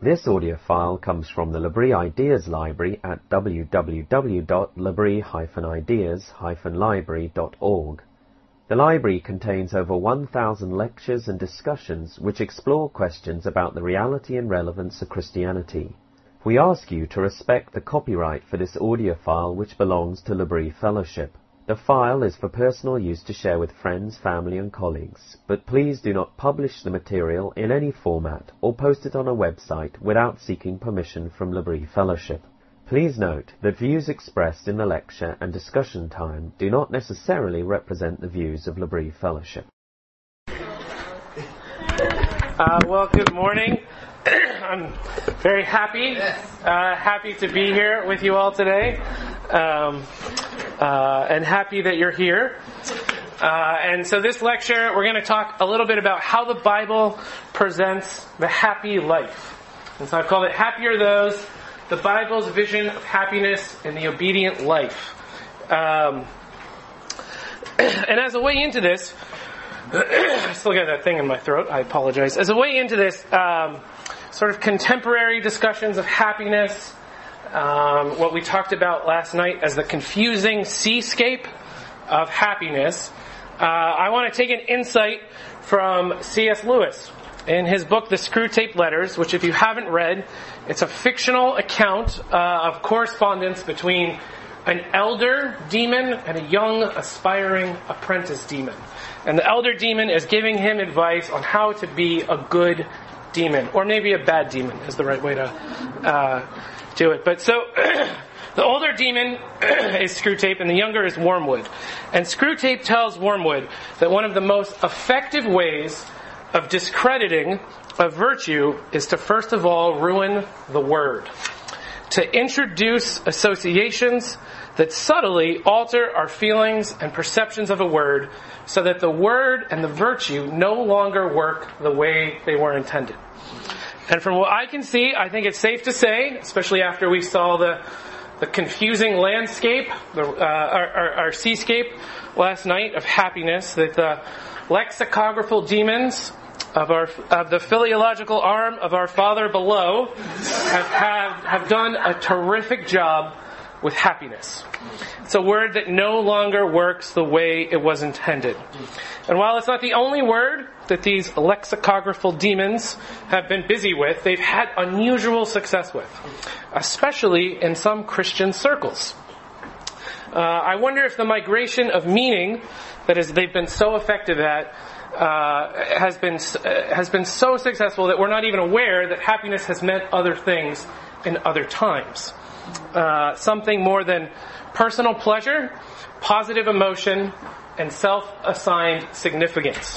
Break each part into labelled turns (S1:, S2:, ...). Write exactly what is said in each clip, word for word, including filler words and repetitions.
S1: This audio file comes from the L'Abri Ideas Library at w w w dot labri dash ideas dash library dot org. The library contains over one thousand lectures and discussions which explore questions about the reality and relevance of Christianity. We ask you to respect the copyright for this audio file which belongs to L'Abri Fellowship. The file is for personal use to share with friends, family and colleagues, but please do not publish the material in any format or post it on a website without seeking permission from L'Abri Fellowship. Please note that views expressed in the lecture and discussion time do not necessarily represent the views of L'Abri Fellowship.
S2: Uh, well, good morning. I'm very happy, uh, happy to be here with you all today, um, uh, and happy that you're here. Uh, and so this lecture, we're going to talk a little bit about how the Bible presents the happy life. And so I've called it Happy Are Those, the Bible's vision of happiness and the obedient life. Um, and as a way into this, I still got that thing in my throat, I apologize. As a way into this, um, sort of contemporary discussions of happiness, um, what we talked about last night as the confusing seascape of happiness, uh, I want to take an insight from C S Lewis in his book, The Screwtape Letters, which if you haven't read, it's a fictional account uh, of correspondence between an elder demon and a young, aspiring apprentice demon. And the elder demon is giving him advice on how to be a good demon, or maybe a bad demon is the right way to uh, do it. But so, the older demon is Screwtape and the younger is Wormwood. And Screwtape tells Wormwood that one of the most effective ways of discrediting a virtue is to first of all ruin the word. To introduce associations that subtly alter our feelings and perceptions of a word so that the word and the virtue no longer work the way they were intended. And from what I can see, I think it's safe to say, especially after we saw the the confusing landscape, the, uh, our, our, our seascape last night of happiness, that the lexicographical demons of our of the philological arm of our Father below have, have have done a terrific job with happiness. It's a word that no longer works the way it was intended. And while it's not the only word that these lexicographical demons have been busy with, they've had unusual success with, especially in some Christian circles. Uh, I wonder if the migration of meaning that is they've been so effective at uh, has been uh, has been so successful that we're not even aware that happiness has meant other things in other times. Uh, something more than personal pleasure, positive emotion, and self-assigned significance.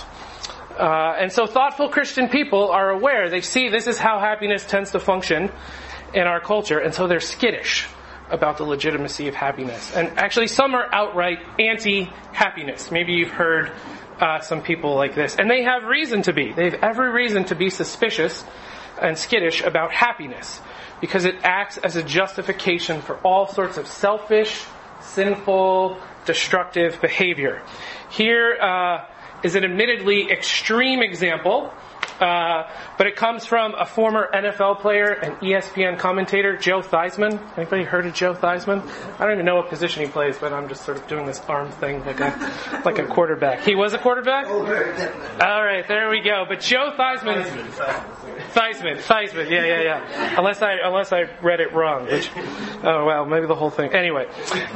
S2: Uh, and so thoughtful Christian people are aware, they see this is how happiness tends to function in our culture, and so they're skittish about the legitimacy of happiness. And actually some are outright anti-happiness. Maybe you've heard uh, some people like this. And they have reason to be. They have every reason to be suspicious and skittish about happiness, because it acts as a justification for all sorts of selfish, sinful, destructive behavior. Here uh, is an admittedly extreme example, uh, but it comes from a former N F L player and E S P N commentator, Joe Theismann. Anybody heard of Joe Theismann? I don't even know what position he plays, but I'm just sort of doing this arm thing like a like a quarterback. He was a quarterback? All right, there we go. But Joe Theismann... Theismann, Theismann, yeah, yeah, yeah. Unless I, unless I read it wrong, which, oh well, maybe the whole thing. Anyway,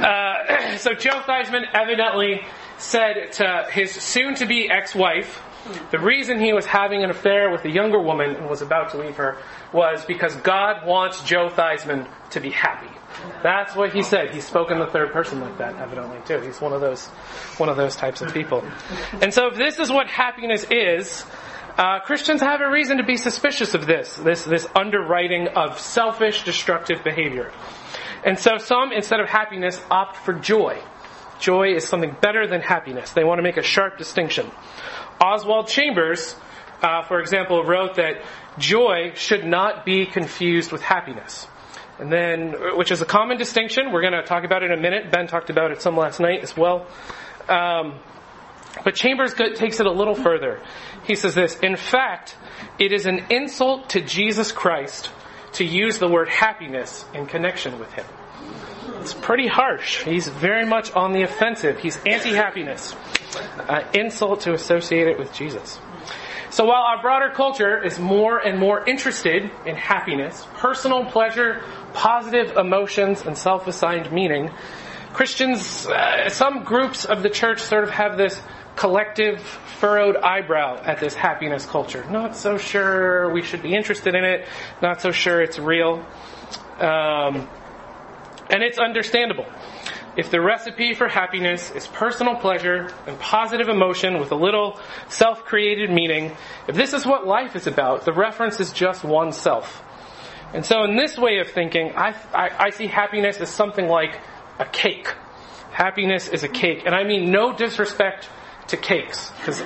S2: uh, so Joe Theismann evidently said to his soon-to-be ex-wife, the reason he was having an affair with a younger woman and was about to leave her was because God wants Joe Theismann to be happy. That's what he said. He spoke in the third person like that, evidently, too. He's one of those, one of those types of people. And so if this is what happiness is, Uh, Christians have a reason to be suspicious of this, this, this underwriting of selfish, destructive behavior. And so some, instead of happiness, opt for joy. Joy is something better than happiness. They want to make a sharp distinction. Oswald Chambers, uh, for example, wrote that joy should not be confused with happiness. And then, which is a common distinction. We're going to talk about it in a minute. Ben talked about it some last night as well. Um, But Chambers takes it a little further. He says this, in fact, it is an insult to Jesus Christ to use the word happiness in connection with him. It's pretty harsh. He's very much on the offensive. He's anti-happiness. Uh, insult to associate it with Jesus. So while our broader culture is more and more interested in happiness, personal pleasure, positive emotions, and self-assigned meaning, Christians, uh, some groups of the church sort of have this collective furrowed eyebrow at this happiness culture. Not so sure we should be interested in it. Not so sure it's real. Um, and it's understandable. If the recipe for happiness is personal pleasure and positive emotion with a little self-created meaning, if this is what life is about, the reference is just oneself. And so in this way of thinking, I, I, I see happiness as something like a cake. Happiness is a cake. And I mean no disrespect to cakes, because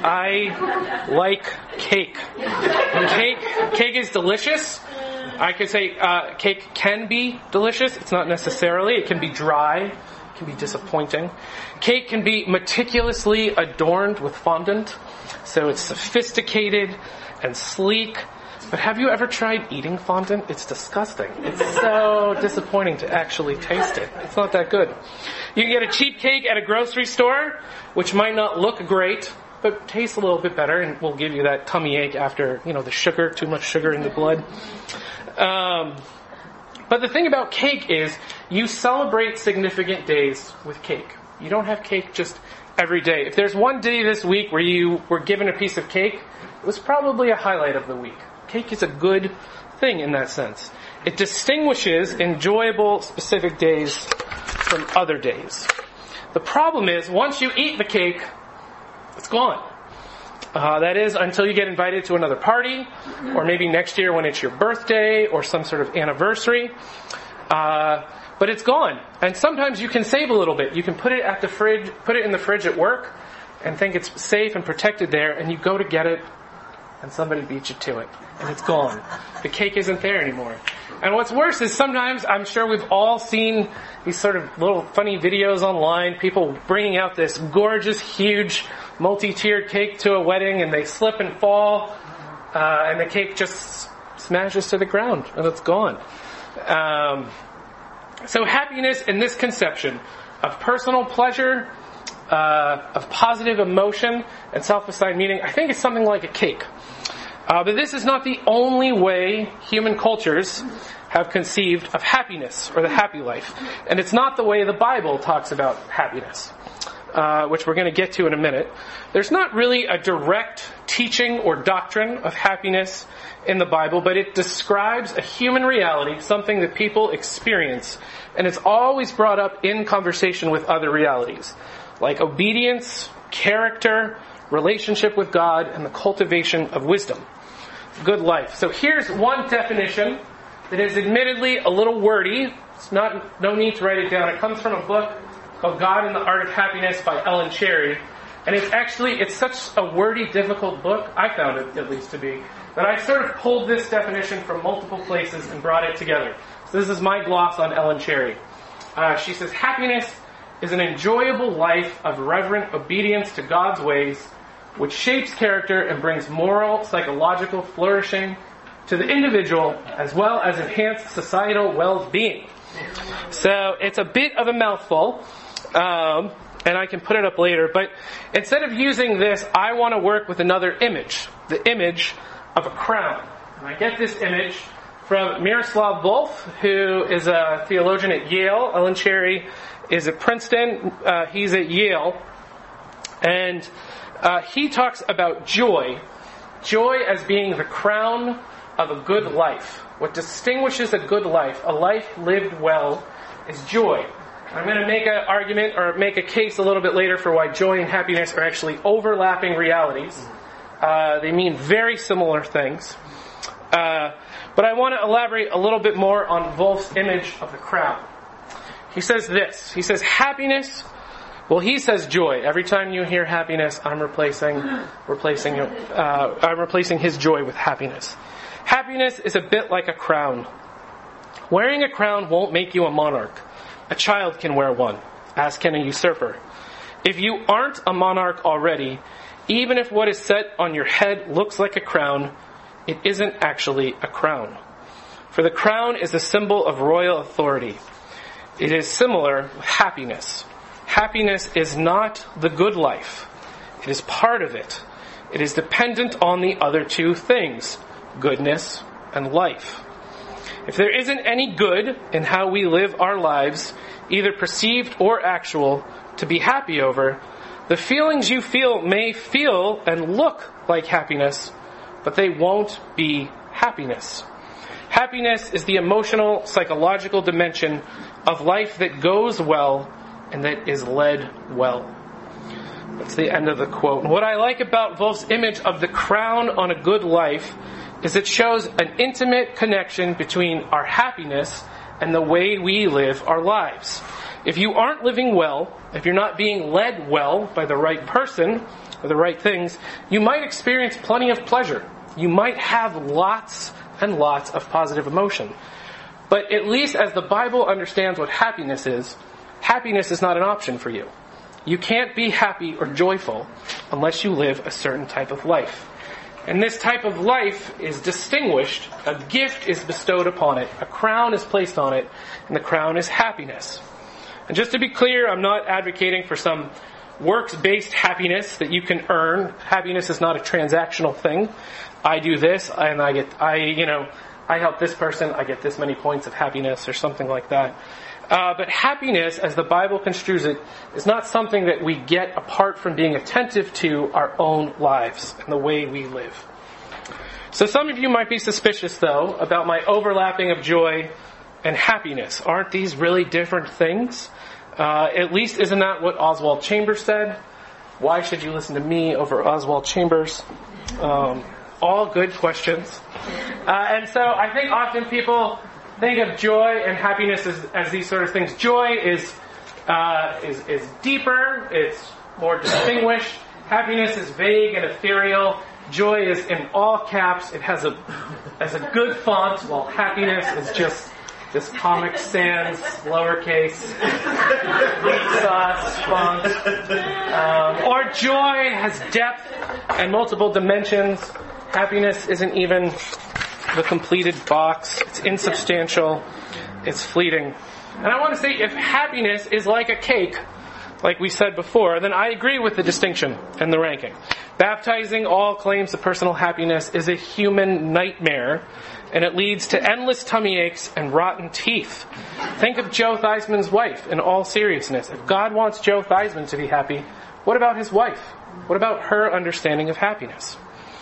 S2: I like cake. Cake, cake is delicious. I could say uh, cake can be delicious. It's not necessarily. It can be dry. It can be disappointing. Cake can be meticulously adorned with fondant, so it's sophisticated and sleek. But have you ever tried eating fondant? It's disgusting. It's so disappointing to actually taste it. It's not that good. You can get a cheap cake at a grocery store, which might not look great, but tastes a little bit better and will give you that tummy ache after, you know, the sugar, too much sugar in the blood. Um, but the thing about cake is you celebrate significant days with cake. You don't have cake just every day. If there's one day this week where you were given a piece of cake, it was probably a highlight of the week. Cake is a good thing in that sense. It distinguishes enjoyable specific days from other days. The problem is, once you eat the cake, it's gone. Uh, that is, until you get invited to another party, or maybe next year when it's your birthday, or some sort of anniversary. Uh, but it's gone. And sometimes you can save a little bit. You can put it at the fridge, put it in the fridge at work, and think it's safe and protected there, and you go to get it, and somebody beats you to it, and it's gone. The cake isn't there anymore. And what's worse is sometimes, I'm sure we've all seen these sort of little funny videos online, people bringing out this gorgeous, huge, multi-tiered cake to a wedding, and they slip and fall, uh, and the cake just smashes to the ground, and it's gone. Um, so happiness in this conception of personal pleasure, uh, of positive emotion, and self-assigned meaning, I think it's something like a cake. Uh, but this is not the only way human cultures have conceived of happiness or the happy life. And it's not the way the Bible talks about happiness, uh, which we're going to get to in a minute. There's not really a direct teaching or doctrine of happiness in the Bible, but it describes a human reality, something that people experience. And it's always brought up in conversation with other realities, like obedience, character, relationship with God, and the cultivation of wisdom. Good life. So here's one definition that is admittedly a little wordy. It's not, no need to write it down. It comes from a book called God and the Art of Happiness by Ellen Cherry. And it's actually, it's such a wordy, difficult book, I found it at least to be, that I sort of pulled this definition from multiple places and brought it together. So this is my gloss on Ellen Cherry. Uh, she says, happiness is an enjoyable life of reverent obedience to God's ways, which shapes character and brings moral, psychological flourishing to the individual, as well as enhanced societal well-being. So it's a bit of a mouthful, um, and I can put it up later, but instead of using this, I want to work with another image, the image of a crown. And I get this image from Miroslav Volf, who is a theologian at Yale. Ellen Cherry is at Princeton. Uh, he's at Yale. And uh, he talks about joy. Joy as being the crown of a good life. What distinguishes a good life, a life lived well, is joy. I'm going to make an argument or make a case a little bit later for why joy and happiness are actually overlapping realities. Uh, they mean very similar things. Uh, but I want to elaborate a little bit more on Volf's image of the crown. He says this. He says happiness. Well, he says joy. Every time you hear happiness, I'm replacing, replacing, uh, I'm replacing his joy with happiness. Happiness is a bit like a crown. Wearing a crown won't make you a monarch. A child can wear one, as can a usurper. If you aren't a monarch already, even if what is set on your head looks like a crown, it isn't actually a crown. For the crown is a symbol of royal authority. It is similar with happiness. Happiness is not the good life. It is part of it. It is dependent on the other two things, goodness and life. If there isn't any good in how we live our lives, either perceived or actual, to be happy over, the feelings you feel may feel and look like happiness, but they won't be happiness. Happiness is the emotional, psychological dimension of life that goes well and that is led well. That's the end of the quote. What I like about Wolf's image of the crown on a good life is it shows an intimate connection between our happiness and the way we live our lives. If you aren't living well, if you're not being led well by the right person or the right things, you might experience plenty of pleasure. You might have lots and lots of positive emotion. But at least as the Bible understands what happiness is, happiness is not an option for you. You can't be happy or joyful unless you live a certain type of life. And this type of life is distinguished. A gift is bestowed upon it. A crown is placed on it. And the crown is happiness. And just to be clear, I'm not advocating for some works-based happiness that you can earn. Happiness is not a transactional thing. I do this and I get, I, you know, I help this person, I get this many points of happiness or something like that. Uh, but happiness, as the Bible construes it, is not something that we get apart from being attentive to our own lives and the way we live. So some of you might be suspicious, though, about my overlapping of joy and happiness. Aren't these really different things? Uh, at least isn't that what Oswald Chambers said? Why should you listen to me over Oswald Chambers? Um, all good questions. Uh, and so I think often people think of joy and happiness as, as these sort of things. Joy is, uh, is is deeper, it's more distinguished. Happiness is vague and ethereal. Joy is in all caps. It has a has a good font, while happiness is just this Comic Sans lowercase wheat sauce font. Um, or joy has depth and multiple dimensions. Happiness isn't even the completed box. It's insubstantial. It's fleeting. And I want to say, if happiness is like a cake, like we said before, then I agree with the distinction and the ranking. Baptizing all claims of personal happiness is a human nightmare, and it leads to endless tummy aches and rotten teeth. Think of Joe Theismann's wife in all seriousness. If God wants Joe Theismann to be happy, what about his wife? What about her understanding of happiness?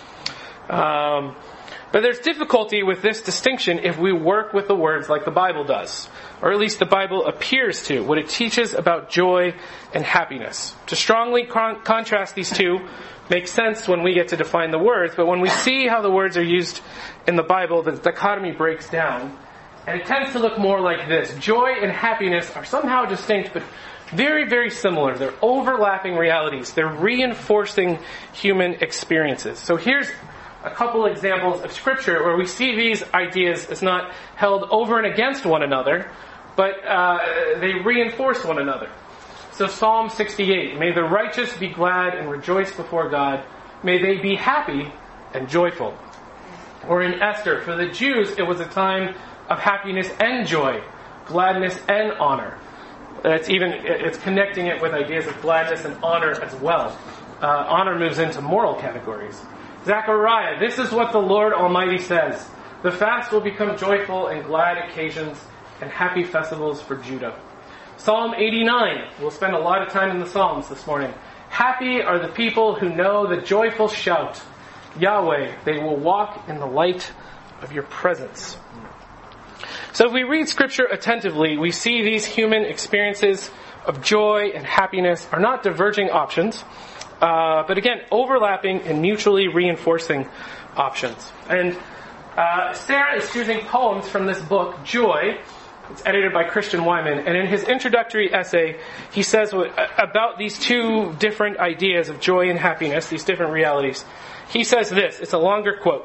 S2: Um... But there's difficulty with this distinction if we work with the words like the Bible does. Or at least the Bible appears to, what it teaches about joy and happiness. To strongly con- contrast these two makes sense when we get to define the words, but when we see how the words are used in the Bible, the dichotomy breaks down. And it tends to look more like this. Joy and happiness are somehow distinct, but very, very similar. They're overlapping realities. They're reinforcing human experiences. So here's a couple examples of Scripture where we see these ideas as not held over and against one another, but uh, they reinforce one another. So Psalm sixty-eight, may the righteous be glad and rejoice before God. May they be happy and joyful. Or in Esther, for the Jews it was a time of happiness and joy, gladness and honor. It's even it's connecting it with ideas of gladness and honor as well. Uh, honor moves into moral categories. Zechariah, this is what the Lord Almighty says. The fast will become joyful and glad occasions and happy festivals for Judah. Psalm eighty-nine. We'll spend a lot of time in the Psalms this morning. Happy are the people who know the joyful shout. Yahweh, they will walk in the light of your presence. So if we read Scripture attentively, we see these human experiences of joy and happiness are not diverging options, Uh, but again, overlapping and mutually reinforcing options. And uh, Sarah is choosing poems from this book, Joy. It's edited by Christian Wyman. And in his introductory essay, he says what, about these two different ideas of joy and happiness, these different realities. He says this. It's a longer quote.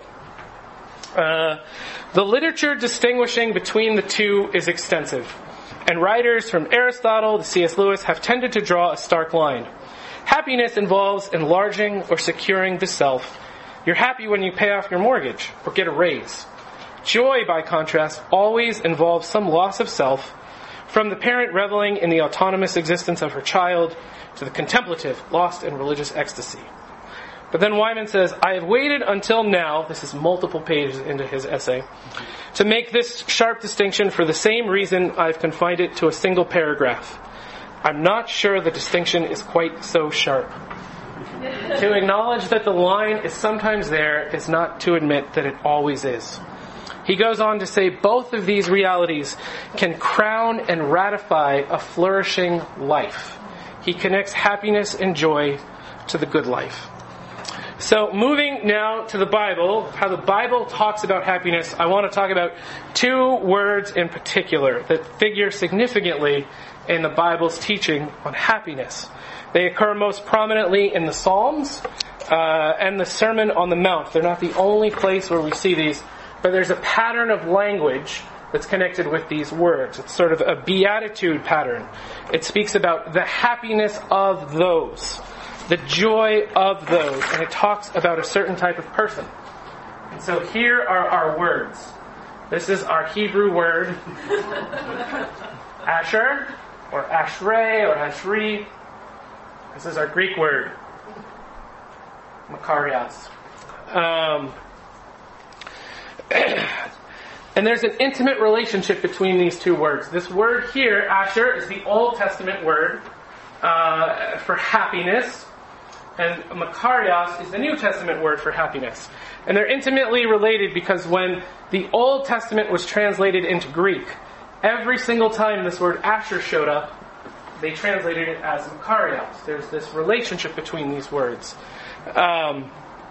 S2: Uh, the literature distinguishing between the two is extensive. And writers from Aristotle to C S Lewis have tended to draw a stark line. Happiness involves enlarging or securing the self. You're happy when you pay off your mortgage or get a raise. Joy, by contrast, always involves some loss of self, from the parent reveling in the autonomous existence of her child to the contemplative lost in religious ecstasy. But then Wyman says, I have waited until now, this is multiple pages into his essay, to make this sharp distinction for the same reason I've confined it to a single paragraph. I'm not sure the distinction is quite so sharp. To acknowledge that the line is sometimes there is not to admit that it always is. He goes on to say both of these realities can crown and ratify a flourishing life. He connects happiness and joy to the good life. So moving now to the Bible, how the Bible talks about happiness, I want to talk about two words in particular that figure significantly in the Bible's teaching on happiness. They occur most prominently in the Psalms uh, and the Sermon on the Mount. They're not the only place where we see these, but there's a pattern of language that's connected with these words. It's sort of a beatitude pattern. It speaks about the happiness of those, the joy of those, and it talks about a certain type of person. And so here are our words. This is our Hebrew word, Asher, or Ashrei, or Ashri. This is our Greek word, Makarios. Um, and there's an intimate relationship between these two words. This word here, Asher, is the Old Testament word uh, for happiness. And Makarios is the New Testament word for happiness. And they're intimately related because when the Old Testament was translated into Greek, every single time this word Asher showed up, they translated it as Makarios. There's this relationship between these words. Um,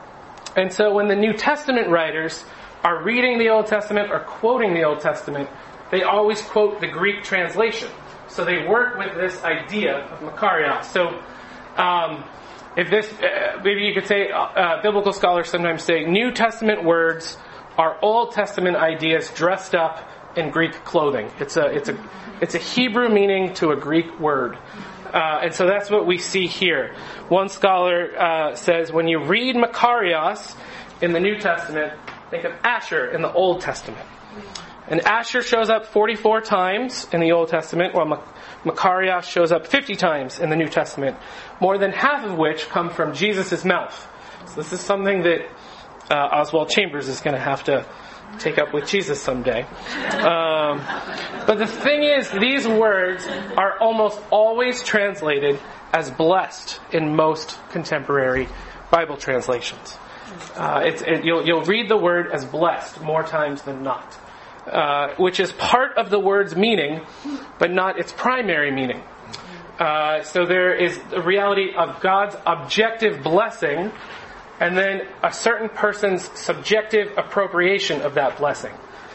S2: and so when the New Testament writers are reading the Old Testament or quoting the Old Testament, they always quote the Greek translation. So they work with this idea of Makarios. So, um, If this, uh, maybe you could say, uh, biblical scholars sometimes say, New Testament words are Old Testament ideas dressed up in Greek clothing. It's a, it's a, it's a Hebrew meaning to a Greek word. Uh, and so that's what we see here. One scholar uh, says, when you read Makarios in the New Testament, think of Asher in the Old Testament. And Asher shows up forty-four times in the Old Testament, while Makarios shows up fifty times in the New Testament, more than half of which come from Jesus' mouth. So this is something that uh, Oswald Chambers is going to have to take up with Jesus someday. Um, but the thing is, these words are almost always translated as blessed in most contemporary Bible translations. Uh, it's, it, you'll, you'll read the word as blessed more times than not. Uh, which is part of the word's meaning, but not its primary meaning. Uh, so there is the reality of God's objective blessing, and then a certain person's subjective appropriation of that blessing.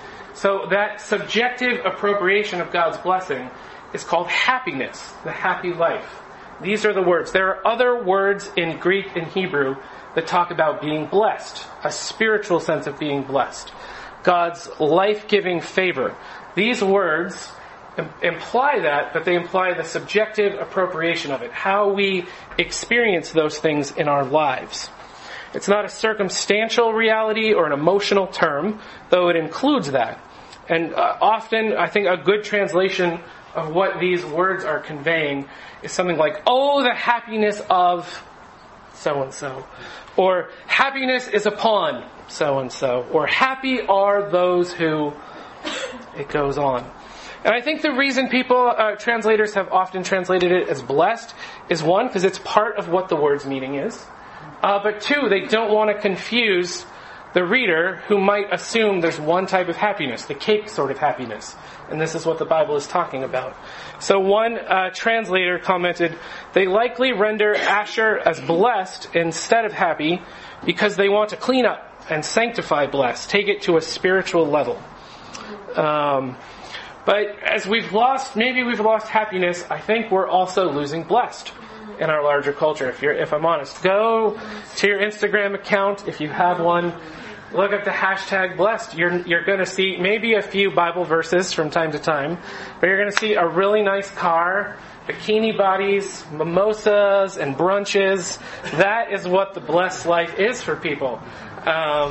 S2: So that subjective appropriation of God's blessing is called happiness, the happy life. These are the words. There are other words in Greek and Hebrew that talk about being blessed, a spiritual sense of being blessed. God's life-giving favor. These words im- imply that, but they imply the subjective appropriation of it, how we experience those things in our lives. It's not a circumstantial reality or an emotional term, though it includes that. And uh, often, I think a good translation of what these words are conveying is something like, oh, the happiness of so-and-so. Or happiness is upon so-and-so. Or happy are those who... It goes on. And I think the reason people, uh, translators have often translated it as blessed is one, because it's part of what the word's meaning is. Uh, but two, they don't want to confuse the reader who might assume there's one type of happiness, the cake sort of happiness. And this is what the Bible is talking about. So one uh, translator commented, they likely render Asher as blessed instead of happy because they want to clean up and sanctify blessed, take it to a spiritual level. Um, but as we've lost, maybe we've lost happiness, I think we're also losing blessed in our larger culture. If you're, if I'm honest, go to your Instagram account if you have one. Look up the hashtag blessed. You're you're going to see maybe a few Bible verses from time to time, but you're going to see a really nice car, bikini bodies, mimosas, and brunches. That is what the blessed life is for people. Um,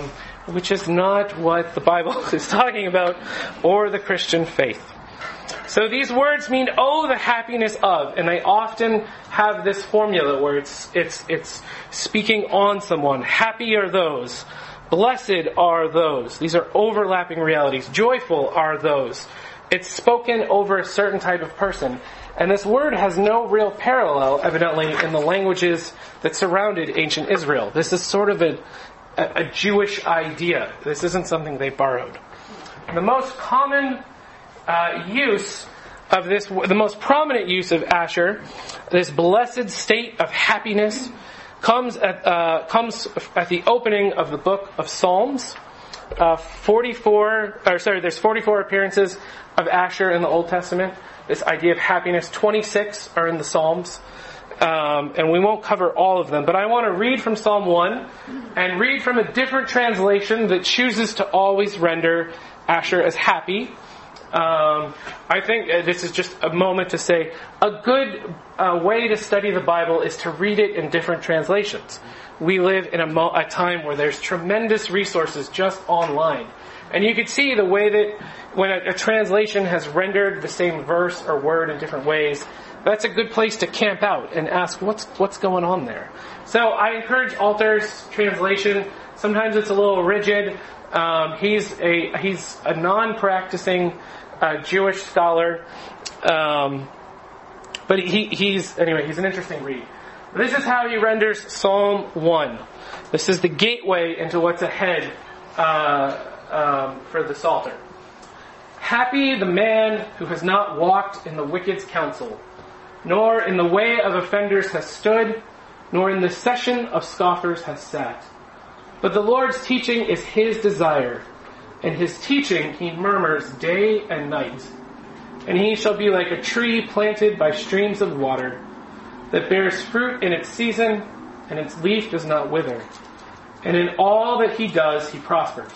S2: which is not what the Bible is talking about, or the Christian faith. So these words mean, oh, the happiness of, and they often have this formula where it's, it's, it's speaking on someone. Happy are those. Blessed are those. These are overlapping realities. Joyful are those. It's spoken over a certain type of person. And this word has no real parallel, evidently, in the languages that surrounded ancient Israel. This is sort of a, a, a Jewish idea. This isn't something they borrowed. The most common uh, use of this, the most prominent use of Asher, this blessed state of happiness, comes at uh, comes at the opening of the book of Psalms. Uh, forty-four, or sorry, there's forty-four appearances of Asher in the Old Testament. This idea of happiness, twenty-six are in the Psalms, um, and we won't cover all of them. But I want to read from Psalm one and read from a different translation that chooses to always render Asher as happy. Um, I think uh, this is just a moment to say a good uh, way to study the Bible is to read it in different translations. We live in a, mo- a time where there's tremendous resources just online. And you can see the way that when a, a translation has rendered the same verse or word in different ways, that's a good place to camp out and ask what's what's going on there. So I encourage Alter's translation. Sometimes it's a little rigid. Um, he's a he's a non-practicing uh, Jewish scholar, um, but he he's anyway he's an interesting read. This is how he renders Psalm one. This is the gateway into what's ahead uh, um, for the Psalter. Happy the man who has not walked in the wicked's counsel, nor in the way of offenders has stood, nor in the session of scoffers has sat. But the Lord's teaching is his desire, and his teaching he murmurs day and night. And he shall be like a tree planted by streams of water, that bears fruit in its season, and its leaf does not wither. And in all that he does, he prospers.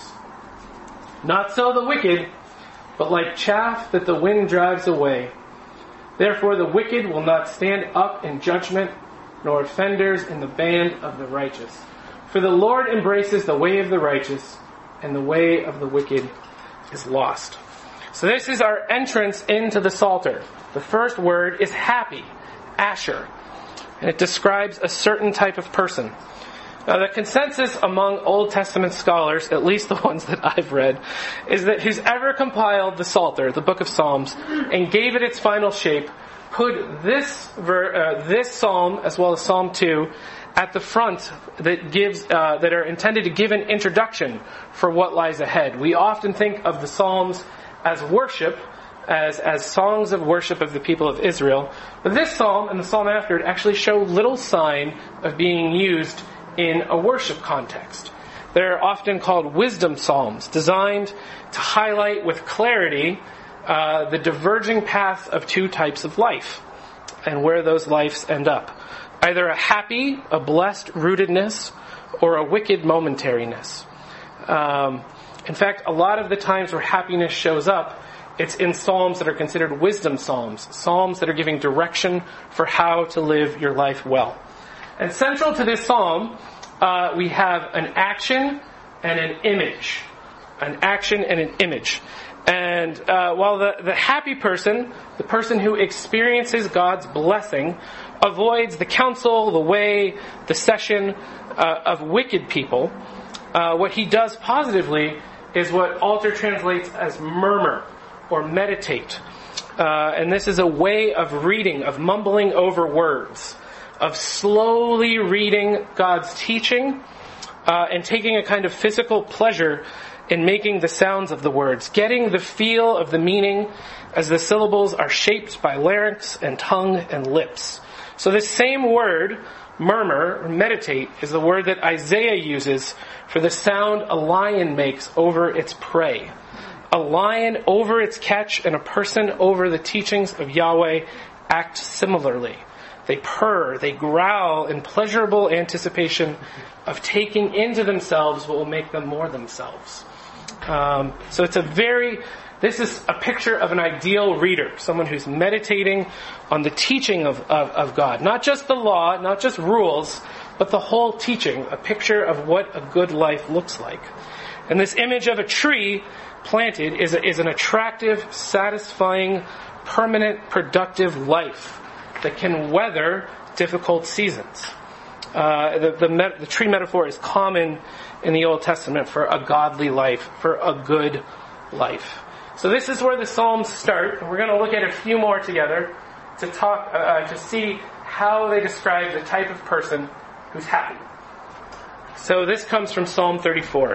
S2: Not so the wicked, but like chaff that the wind drives away. Therefore the wicked will not stand up in judgment, nor offenders in the band of the righteous. For the Lord embraces the way of the righteous, and the way of the wicked is lost. So this is our entrance into the Psalter. The first word is happy, Asher. And it describes a certain type of person. Now the consensus among Old Testament scholars, at least the ones that I've read, is that who's ever compiled the Psalter, the book of Psalms, and gave it its final shape, put this ver- uh, this psalm, as well as Psalm two, at the front that gives uh, that are intended to give an introduction for what lies ahead. We often think of the Psalms as worship, as as songs of worship of the people of Israel. But this psalm and the psalm after it actually show little sign of being used in a worship context. They're often called wisdom psalms, designed to highlight with clarity uh, the diverging path of two types of life and where those lives end up. Either a happy, a blessed rootedness, or a wicked momentariness. Um, in fact, a lot of the times where happiness shows up, it's in psalms that are considered wisdom psalms, psalms that are giving direction for how to live your life well. And central to this psalm, uh, we have an action and an image. An action and an image. And uh, while the, the happy person, the person who experiences God's blessing, avoids the counsel, the way, the session uh, of wicked people, uh, what he does positively is what Alter translates as murmur or meditate. Uh, and this is a way of reading, of mumbling over words, of slowly reading God's teaching uh, and taking a kind of physical pleasure in making the sounds of the words, getting the feel of the meaning as the syllables are shaped by larynx and tongue and lips. So this same word, murmur, or meditate, is the word that Isaiah uses for the sound a lion makes over its prey. A lion over its catch and a person over the teachings of Yahweh act similarly. They purr, they growl in pleasurable anticipation of taking into themselves what will make them more themselves. Um, so it's a very, this is a picture of an ideal reader, someone who's meditating on the teaching of, of, of God. Not just the law, not just rules, but the whole teaching, a picture of what a good life looks like. And this image of a tree planted is, a, is an attractive, satisfying, permanent, productive life that can weather difficult seasons. Uh, the, the, met, the tree metaphor is common in the Old Testament for a godly life, for a good life. So this is where the Psalms start, and we're going to look at a few more together to talk, uh, to see how they describe the type of person who's happy. So this comes from Psalm thirty-four.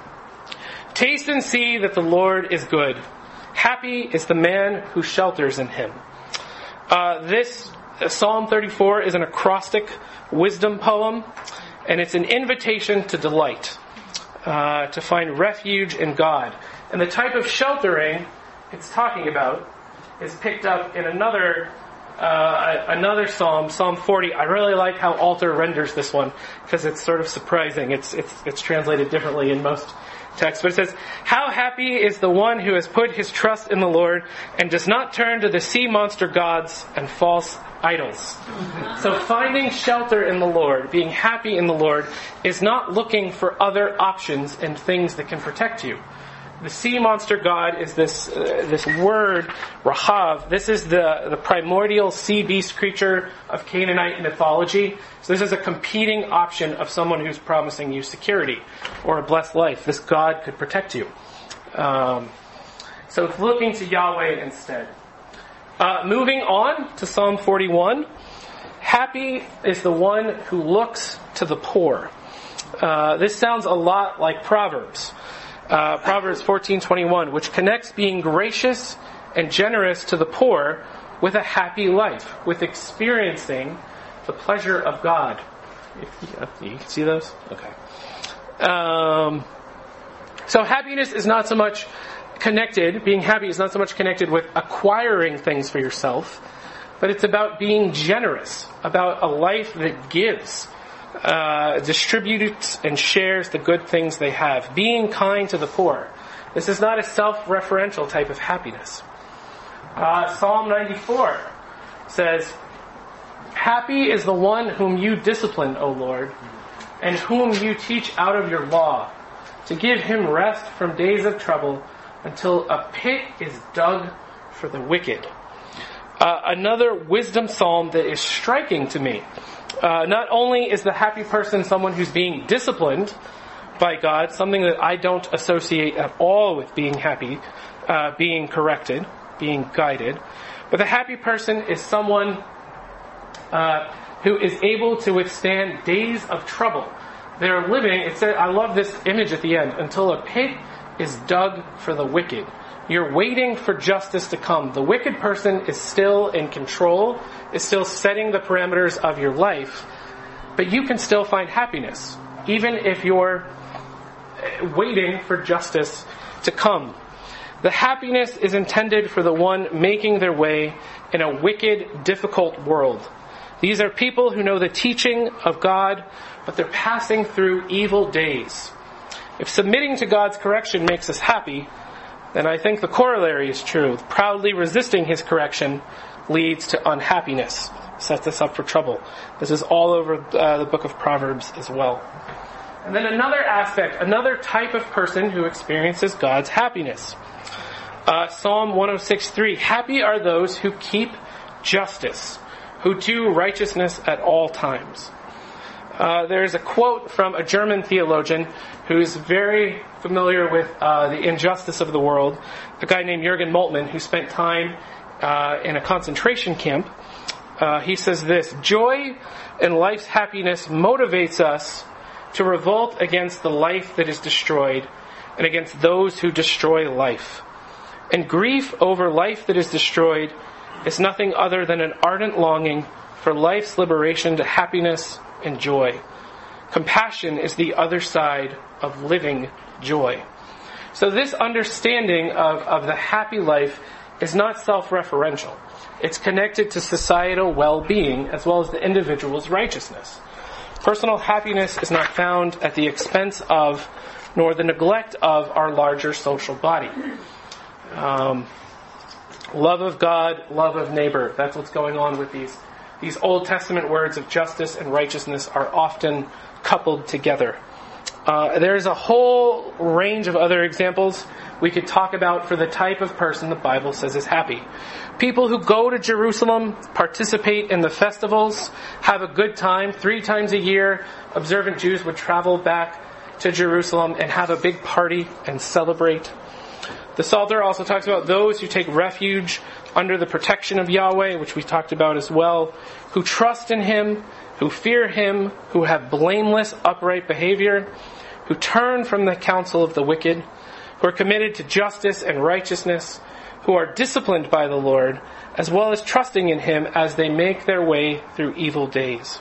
S2: Taste and see that the Lord is good. Happy is the man who shelters in him. Uh, this uh, Psalm thirty-four is an acrostic wisdom poem, and it's an invitation to delight, uh, to find refuge in God. And the type of sheltering it's talking about is picked up in another uh, another psalm, Psalm forty. I really like how Alter renders this one because it's sort of surprising. It's it's it's translated differently in most texts, but it says, "How happy is the one who has put his trust in the Lord and does not turn to the sea monster gods and false idols." So finding shelter in the Lord, being happy in the Lord, is not looking for other options and things that can protect you. The sea monster god is this uh, this word, Rahav. This is the, the primordial sea beast creature of Canaanite mythology. So this is a competing option of someone who's promising you security or a blessed life. This god could protect you. Um, so it's looking to Yahweh instead. Uh, moving on to Psalm forty-one. Happy is the one who looks to the poor. Uh, this sounds a lot like Proverbs. Uh, Proverbs fourteen twenty-one, which connects being gracious and generous to the poor with a happy life, with experiencing the pleasure of God. You can see those? Okay. Um, so happiness is not so much connected, being happy is not so much connected with acquiring things for yourself, but it's about being generous, about a life that gives. Uh, distributes and shares the good things they have. Being kind to the poor. This is not a self-referential type of happiness. Uh, Psalm ninety-four says, "Happy is the one whom you discipline, O Lord, and whom you teach out of your law, to give him rest from days of trouble, until a pit is dug for the wicked." Uh, another wisdom psalm that is striking to me. Uh, not only is the happy person someone who's being disciplined by God, something that I don't associate at all with being happy, uh, being corrected, being guided, but the happy person is someone uh, who is able to withstand days of trouble. They're living, it said, I love this image at the end, until a pit is dug for the wicked. You're waiting for justice to come. The wicked person is still in control, is still setting the parameters of your life, but you can still find happiness, even if you're waiting for justice to come. The happiness is intended for the one making their way in a wicked, difficult world. These are people who know the teaching of God, but they're passing through evil days. If submitting to God's correction makes us happy, then I think the corollary is true. Proudly resisting his correction leads to unhappiness, sets us up for trouble. This is all over uh, the book of Proverbs as well. And then another aspect, another type of person who experiences God's happiness. Uh, Psalm one oh six three, "Happy are those who keep justice, who do righteousness at all times." Uh, there's a quote from a German theologian who's very familiar with uh, the injustice of the world, a guy named Jürgen Moltmann, who spent time uh, in a concentration camp. Uh, he says this, "Joy in life's happiness motivates us to revolt against the life that is destroyed and against those who destroy life. And grief over life that is destroyed is nothing other than an ardent longing for life's liberation to happiness and joy. Compassion is the other side of living joy." So this understanding of, of the happy life is not self-referential. It's connected to societal well-being as well as the individual's righteousness. Personal happiness is not found at the expense of, nor the neglect of, our larger social body. Um, love of God, love of neighbor. That's what's going on with these. These Old Testament words of justice and righteousness are often coupled together. Uh, there's a whole range of other examples we could talk about for the type of person the Bible says is happy. People who go to Jerusalem, participate in the festivals, have a good time. Three times a year, observant Jews would travel back to Jerusalem and have a big party and celebrate. The Psalter also talks about those who take refuge under the protection of Yahweh, which we talked about as well, who trust in Him, who fear Him, who have blameless, upright behavior, who turn from the counsel of the wicked, who are committed to justice and righteousness, who are disciplined by the Lord, as well as trusting in Him as they make their way through evil days.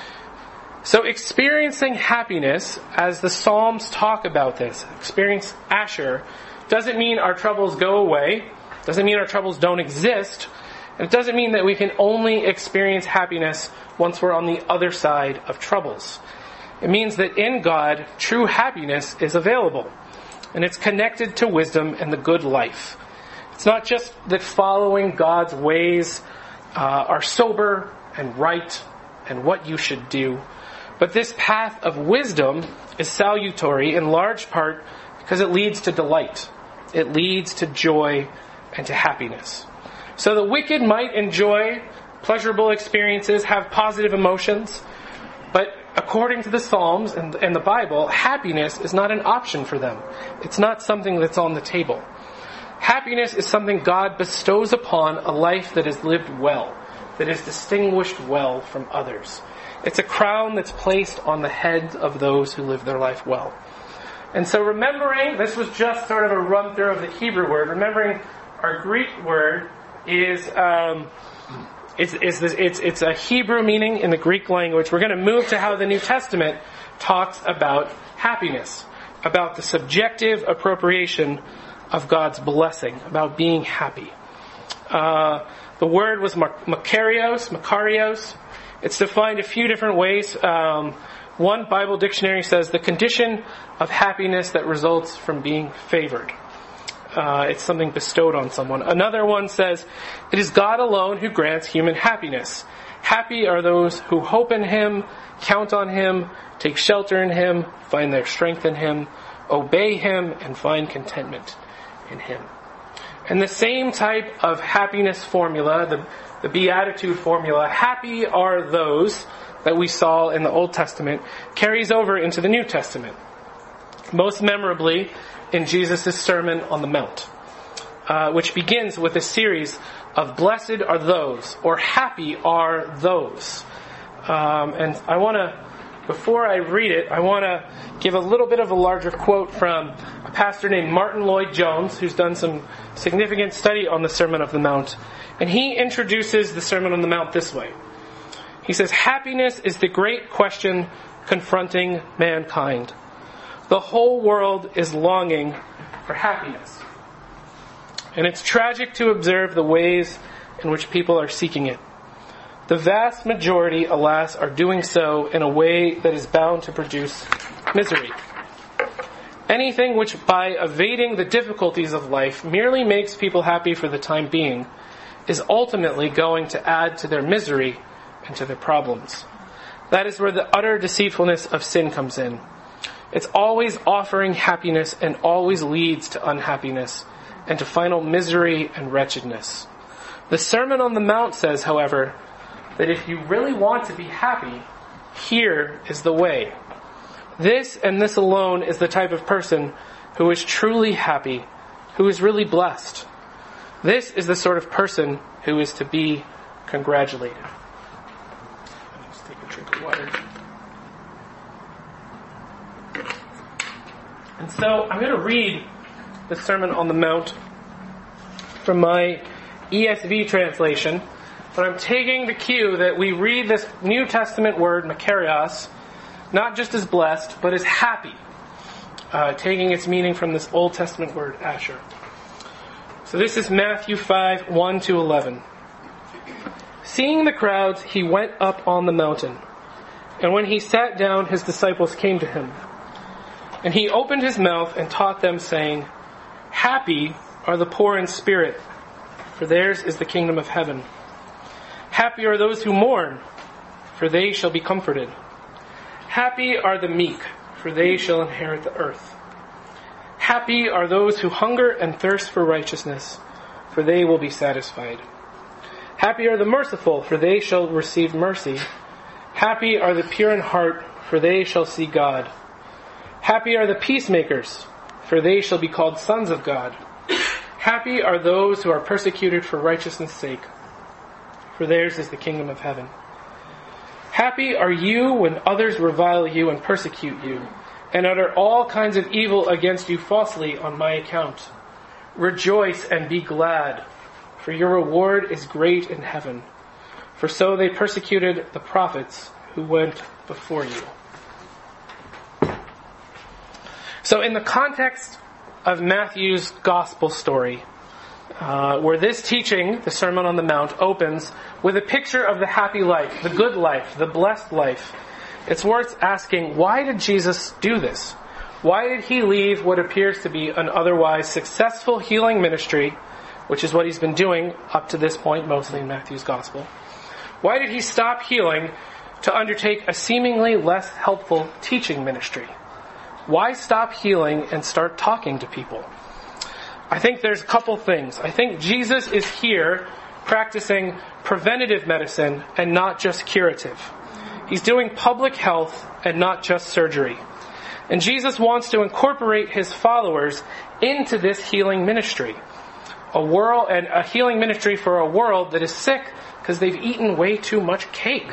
S2: So experiencing happiness, as the Psalms talk about this, experience Asher, doesn't mean our troubles go away, doesn't mean our troubles don't exist, and it doesn't mean that we can only experience happiness once we're on the other side of troubles. It means that in God, true happiness is available, and it's connected to wisdom and the good life. It's not just that following God's ways uh, are sober and right and what you should do, but this path of wisdom is salutary in large part because it leads to delight. It leads to joy and to happiness. So the wicked might enjoy pleasurable experiences, have positive emotions, but according to the Psalms and, and the Bible, happiness is not an option for them. It's not something that's on the table. Happiness is something God bestows upon a life that is lived well, that is distinguished well from others. It's a crown that's placed on the heads of those who live their life well. And so remembering, this was just sort of a run through of the Hebrew word, remembering our Greek word is, um, it's, it's, it's, it's a Hebrew meaning in the Greek language. We're going to move to how the New Testament talks about happiness, about the subjective appropriation of God's blessing, about being happy. Uh, the word was makarios, makarios. It's defined a few different ways. Um, one Bible dictionary says the condition of happiness that results from being favored. Uh, it's something bestowed on someone. Another one says it is God alone who grants human happiness. Happy are those who hope in Him, count on Him, take shelter in Him, find their strength in Him, obey Him, and find contentment in Him. And the same type of happiness formula, the, the Beatitude formula, happy are those that we saw in the Old Testament, carries over into the New Testament. Most memorably in Jesus' Sermon on the Mount, uh, which begins with a series of blessed are those, or happy are those. Um, and I want to, before I read it, I want to give a little bit of a larger quote from a pastor named Martin Lloyd-Jones, who's done some significant study on the Sermon on the Mount. And he introduces the Sermon on the Mount this way. He says, happiness is the great question confronting mankind. The whole world is longing for happiness. And it's tragic to observe the ways in which people are seeking it. The vast majority, alas, are doing so in a way that is bound to produce misery. Anything which, by evading the difficulties of life, merely makes people happy for the time being, is ultimately going to add to their misery and to their problems. That is where the utter deceitfulness of sin comes in. It's always offering happiness and always leads to unhappiness and to final misery and wretchedness. The Sermon on the Mount says, however, that if you really want to be happy, here is the way. This and this alone is the type of person who is truly happy, who is really blessed. This is the sort of person who is to be congratulated. I'll just take a drink of water. And so I'm going to read the Sermon on the Mount from my E S V translation. But I'm taking the cue that we read this New Testament word, makarios, not just as blessed, but as happy, uh, taking its meaning from this Old Testament word, Asher. So this is Matthew five, one to eleven. Seeing the crowds, he went up on the mountain. And when he sat down, his disciples came to him. And he opened his mouth and taught them, saying, happy are the poor in spirit, for theirs is the kingdom of heaven. Happy are those who mourn, for they shall be comforted. Happy are the meek, for they shall inherit the earth. Happy are those who hunger and thirst for righteousness, for they will be satisfied. Happy are the merciful, for they shall receive mercy. Happy are the pure in heart, for they shall see God. Happy are the peacemakers, for they shall be called sons of God. Happy are those who are persecuted for righteousness' sake, for theirs is the kingdom of heaven. Happy are you when others revile you and persecute you, and utter all kinds of evil against you falsely on my account. Rejoice and be glad, for your reward is great in heaven. For so they persecuted the prophets who went before you. So in the context of Matthew's gospel story, uh, where this teaching, the Sermon on the Mount, opens with a picture of the happy life, the good life, the blessed life, it's worth asking, why did Jesus do this? Why did he leave what appears to be an otherwise successful healing ministry, which is what he's been doing up to this point, mostly in Matthew's gospel? Why did he stop healing to undertake a seemingly less helpful teaching ministry? Why stop healing and start talking to people? I think there's a couple things. I think Jesus is here practicing preventative medicine and not just curative. He's doing public health and not just surgery. And Jesus wants to incorporate his followers into this healing ministry. A world and a healing ministry for a world that is sick because they've eaten way too much cake.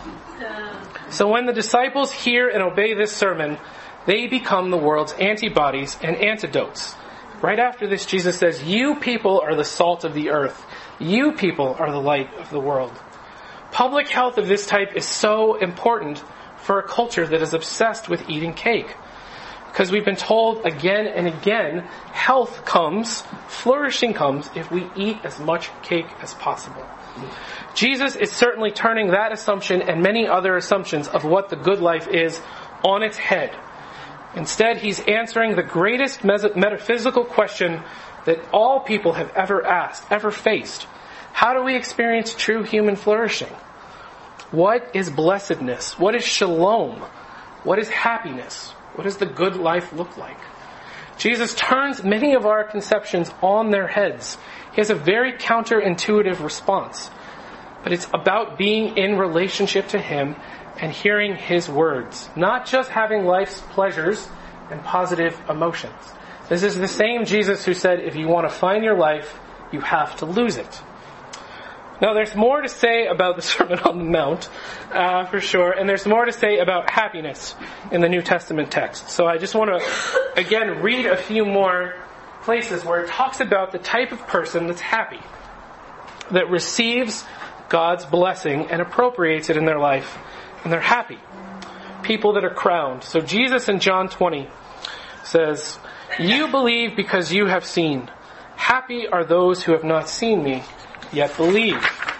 S2: So when the disciples hear and obey this sermon, they become the world's antibodies and antidotes. Right after this, Jesus says, you people are the salt of the earth. You people are the light of the world. Public health of this type is so important for a culture that is obsessed with eating cake. Because we've been told again and again, health comes, flourishing comes, if we eat as much cake as possible. Jesus is certainly turning that assumption and many other assumptions of what the good life is on its head. Instead, he's answering the greatest metaphysical question that all people have ever asked, ever faced. How do we experience true human flourishing? What is blessedness? What is shalom? What is happiness? What does the good life look like? Jesus turns many of our conceptions on their heads. He has a very counterintuitive response. But it's about being in relationship to him and hearing his words, not just having life's pleasures and positive emotions. This is the same Jesus who said, if you want to find your life, you have to lose it. Now, there's more to say about the Sermon on the Mount, uh, for sure, and there's more to say about happiness in the New Testament text. So I just want to, again, read a few more places where it talks about the type of person that's happy, that receives God's blessing and appropriates it in their life, and they're happy. People that are crowned. So Jesus in John twenty says, you believe because you have seen. Happy are those who have not seen me, yet believe.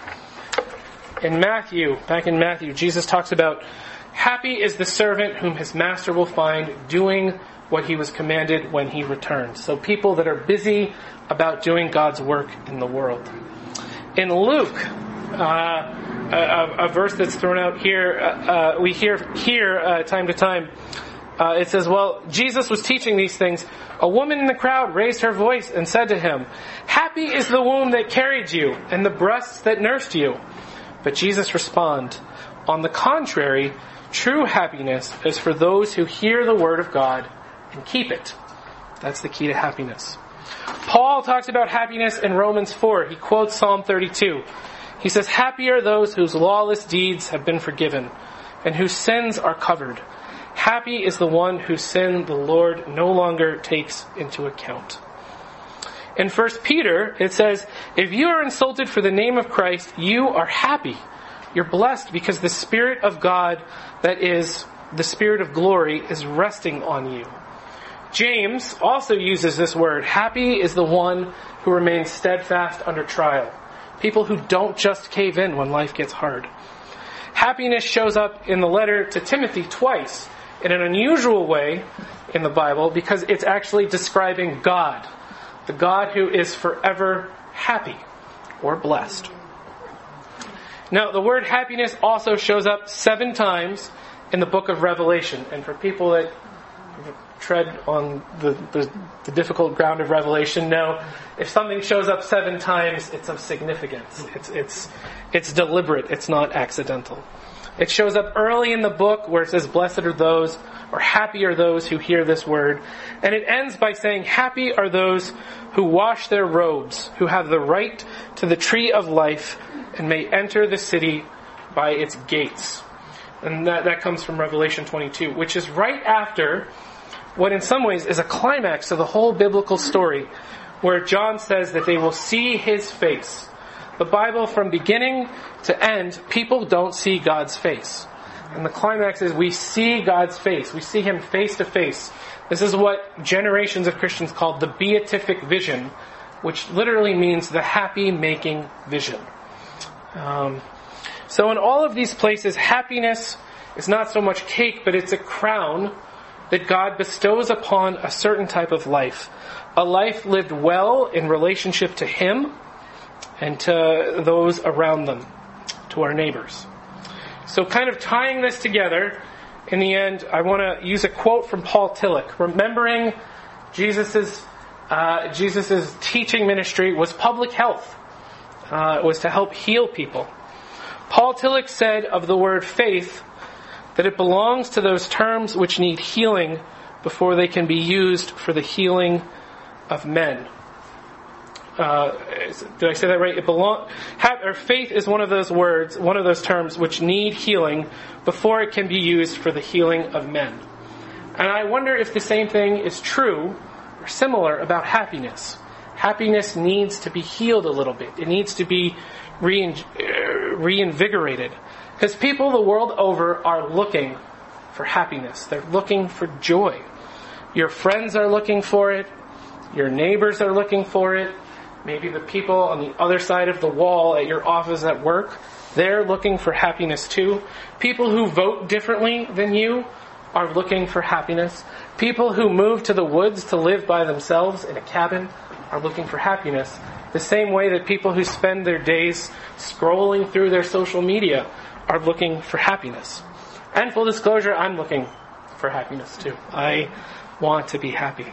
S2: In Matthew, back in Matthew, Jesus talks about, happy is the servant whom his master will find doing what he was commanded when he returns. So people that are busy about doing God's work in the world. In Luke, uh, a, a verse that's thrown out here, uh, we hear here uh, time to time, uh, it says, well, Jesus was teaching these things. A woman in the crowd raised her voice and said to him, happy is the womb that carried you and the breasts that nursed you. But Jesus responded, on the contrary, true happiness is for those who hear the word of God and keep it. That's the key to happiness. Paul talks about happiness in Romans four. He quotes Psalm thirty-two. He says, happy are those whose lawless deeds have been forgiven and whose sins are covered. Happy is the one whose sin the Lord no longer takes into account. In First Peter, it says, if you are insulted for the name of Christ, you are happy. You're blessed because the Spirit of God, that is, the Spirit of glory, is resting on you. James also uses this word. Happy is the one who remains steadfast under trial. People who don't just cave in when life gets hard. Happiness shows up in the letter to Timothy twice in an unusual way in the Bible because it's actually describing God. The God who is forever happy or blessed. Now, the word happiness also shows up seven times in the book of Revelation. And for people that tread on the, the, the difficult ground of Revelation. No, if something shows up seven times, it's of significance. It's it's it's deliberate. It's not accidental. It shows up early in the book where it says, "Blessed are those," or "Happy are those who hear this word," and it ends by saying, "Happy are those who wash their robes, who have the right to the tree of life, and may enter the city by its gates." And that, that comes from Revelation twenty-two, which is right after what in some ways is a climax to the whole biblical story, where John says that they will see his face. The Bible, from beginning to end, people don't see God's face. And the climax is we see God's face. We see him face to face. This is what generations of Christians called the beatific vision, which literally means the happy-making vision. Um, so in all of these places, happiness is not so much cake, but it's a crown that God bestows upon a certain type of life. A life lived well in relationship to him and to those around them, to our neighbors. So kind of tying this together, in the end, I want to use a quote from Paul Tillich. Remembering Jesus's uh, Jesus's teaching ministry was public health. Uh, it was to help heal people. Paul Tillich said of the word faith that it belongs to those terms which need healing before they can be used for the healing of men. Uh, did I say that right? It belong, have, or faith is one of those words, one of those terms which need healing before it can be used for the healing of men. And I wonder if the same thing is true or similar about happiness. Happiness needs to be healed a little bit. It needs to be rein, uh, reinvigorated. Because people the world over are looking for happiness. They're looking for joy. Your friends are looking for it. Your neighbors are looking for it. Maybe the people on the other side of the wall at your office at work, they're looking for happiness too. People who vote differently than you are looking for happiness. People who move to the woods to live by themselves in a cabin are looking for happiness. The same way that people who spend their days scrolling through their social media are looking for happiness. And full disclosure, I'm looking for happiness too. I want to be happy.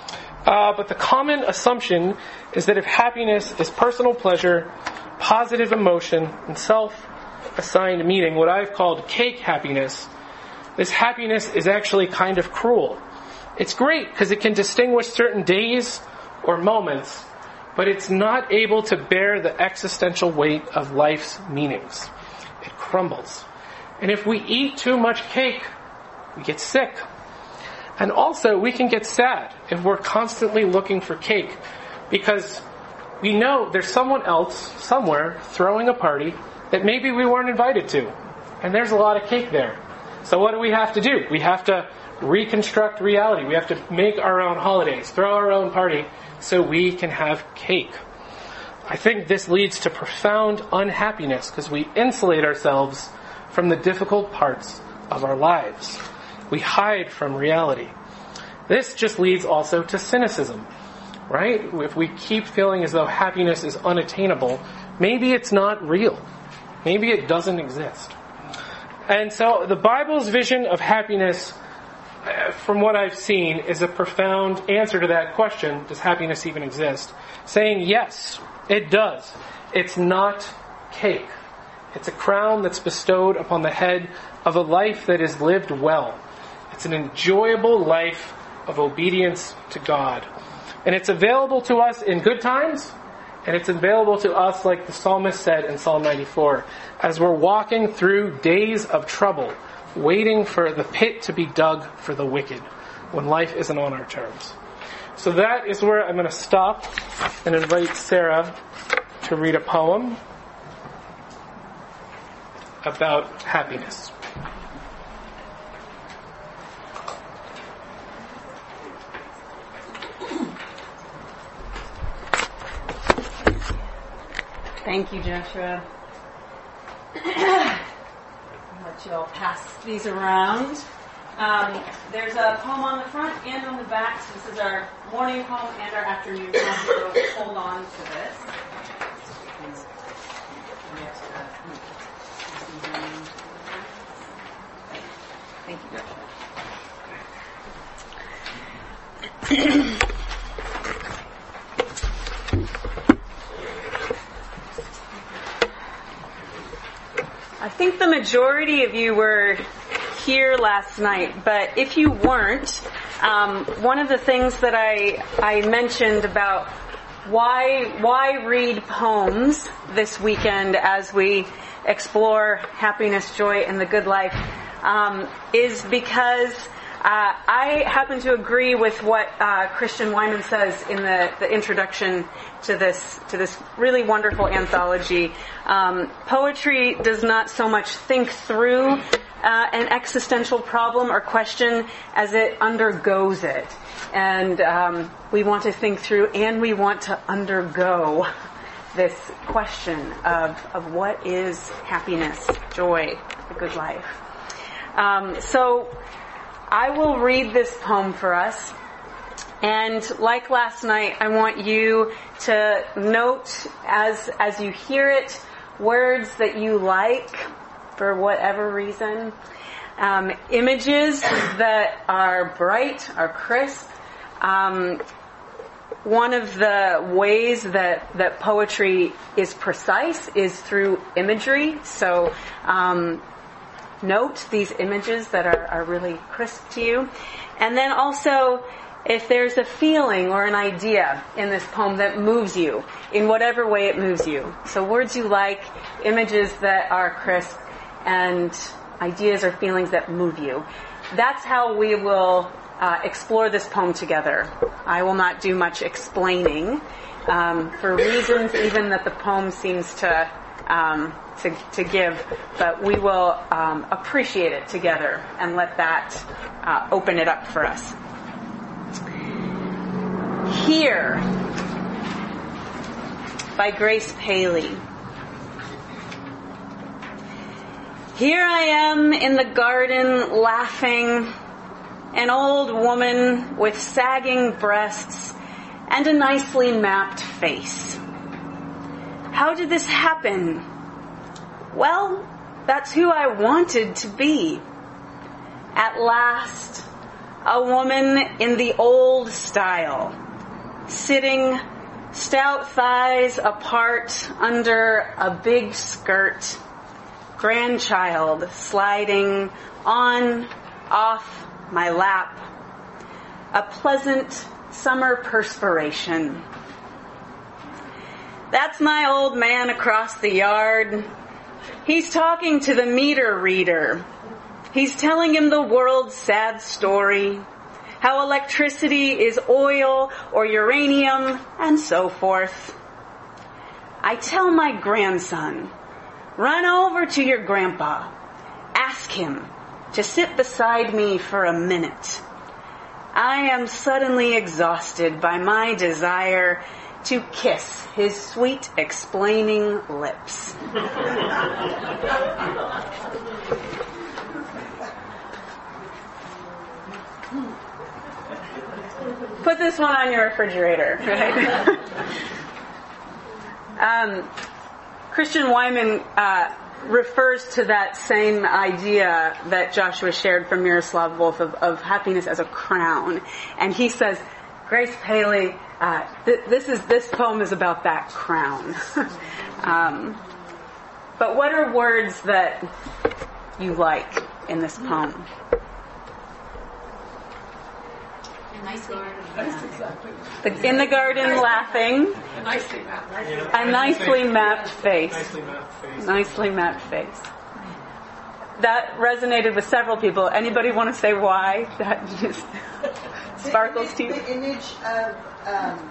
S2: Uh, but the common assumption is that if happiness is personal pleasure, positive emotion, and self-assigned meaning, what I've called cake happiness, this happiness is actually kind of cruel. It's great because it can distinguish certain days or moments, but it's not able to bear the existential weight of life's meanings. It crumbles. And if we eat too much cake, we get sick. And also, we can get sad if we're constantly looking for cake, because we know there's someone else somewhere throwing a party that maybe we weren't invited to. And there's a lot of cake there. So what do we have to do? We have to reconstruct reality. We have to make our own holidays, throw our own party, so we can have cake. I think this leads to profound unhappiness because we insulate ourselves from the difficult parts of our lives. We hide from reality. This just leads also to cynicism, right? If we keep feeling as though happiness is unattainable, maybe it's not real. Maybe it doesn't exist. And so the Bible's vision of happiness, from what I've seen, is a profound answer to that question, does happiness even exist? Saying yes, it does. It's not cake. It's a crown that's bestowed upon the head of a life that is lived well. It's an enjoyable life of obedience to God. And it's available to us in good times, and it's available to us, like the psalmist said in Psalm ninety-four, as we're walking through days of trouble, waiting for the pit to be dug for the wicked, when life isn't on our terms. So that is where I'm going to stop and invite Sarah to read a poem about happiness.
S3: Thank you, Joshua. I'll let you all pass these around. Um, there's a poem on the front and on the back. So this is our morning poem and our afternoon poem. So hold on to this. Thank you, Joshua. think the majority of you were here last night, but if you weren't, um, one of the things that I I mentioned about why why read poems this weekend as we explore happiness, joy, and the good life um, is because uh, I happen to agree with what uh, Christian Wyman says in the, the introduction to this to this really wonderful anthology. Um, poetry does not so much think through uh, an existential problem or question as it undergoes it. And um, we want to think through and we want to undergo this question of, of what is happiness, joy, the good life. Um, so I will read this poem for us. And like last night, I want you to note as as you hear it, words that you like for whatever reason. Um, images that are bright, are crisp. Um, one of the ways that, that poetry is precise is through imagery. So um, note these images that are, are really crisp to you. And then also, if there's a feeling or an idea in this poem that moves you, in whatever way it moves you. So words you like, images that are crisp, and ideas or feelings that move you. That's how we will uh, explore this poem together. I will not do much explaining, um, for reasons even that the poem seems to um, to, to give, but we will um, appreciate it together and let that uh, open it up for us. Here, by Grace Paley. Here I am in the garden laughing, an old woman with sagging breasts and a nicely mapped face. How did this happen? Well, that's who I wanted to be. At last, a woman in the old style, sitting stout thighs apart under a big skirt, grandchild sliding on, off my lap, a pleasant summer perspiration. That's my old man across the yard. He's talking to the meter reader. He's telling him the world's sad story, how electricity is oil or uranium, and so forth. I tell my grandson, run over to your grandpa. Ask him to sit beside me for a minute. I am suddenly exhausted by my desire to kiss his sweet explaining lips. Put this one on your refrigerator, right? um, Christian Wyman uh, refers to that same idea that Joshua shared from Miroslav Volf of, of happiness as a crown, and he says, Grace Paley, uh, th- this is this poem is about that crown. um, but what are words that you like in this poem?
S4: Nicely
S3: The, in the garden, laughing.
S4: A nicely mapped.
S3: A nicely mapped face.
S2: Nicely mapped face.
S3: Nicely mapped face. That resonated with several people. Anybody want to say why that just sparkles to you?
S5: The image of um,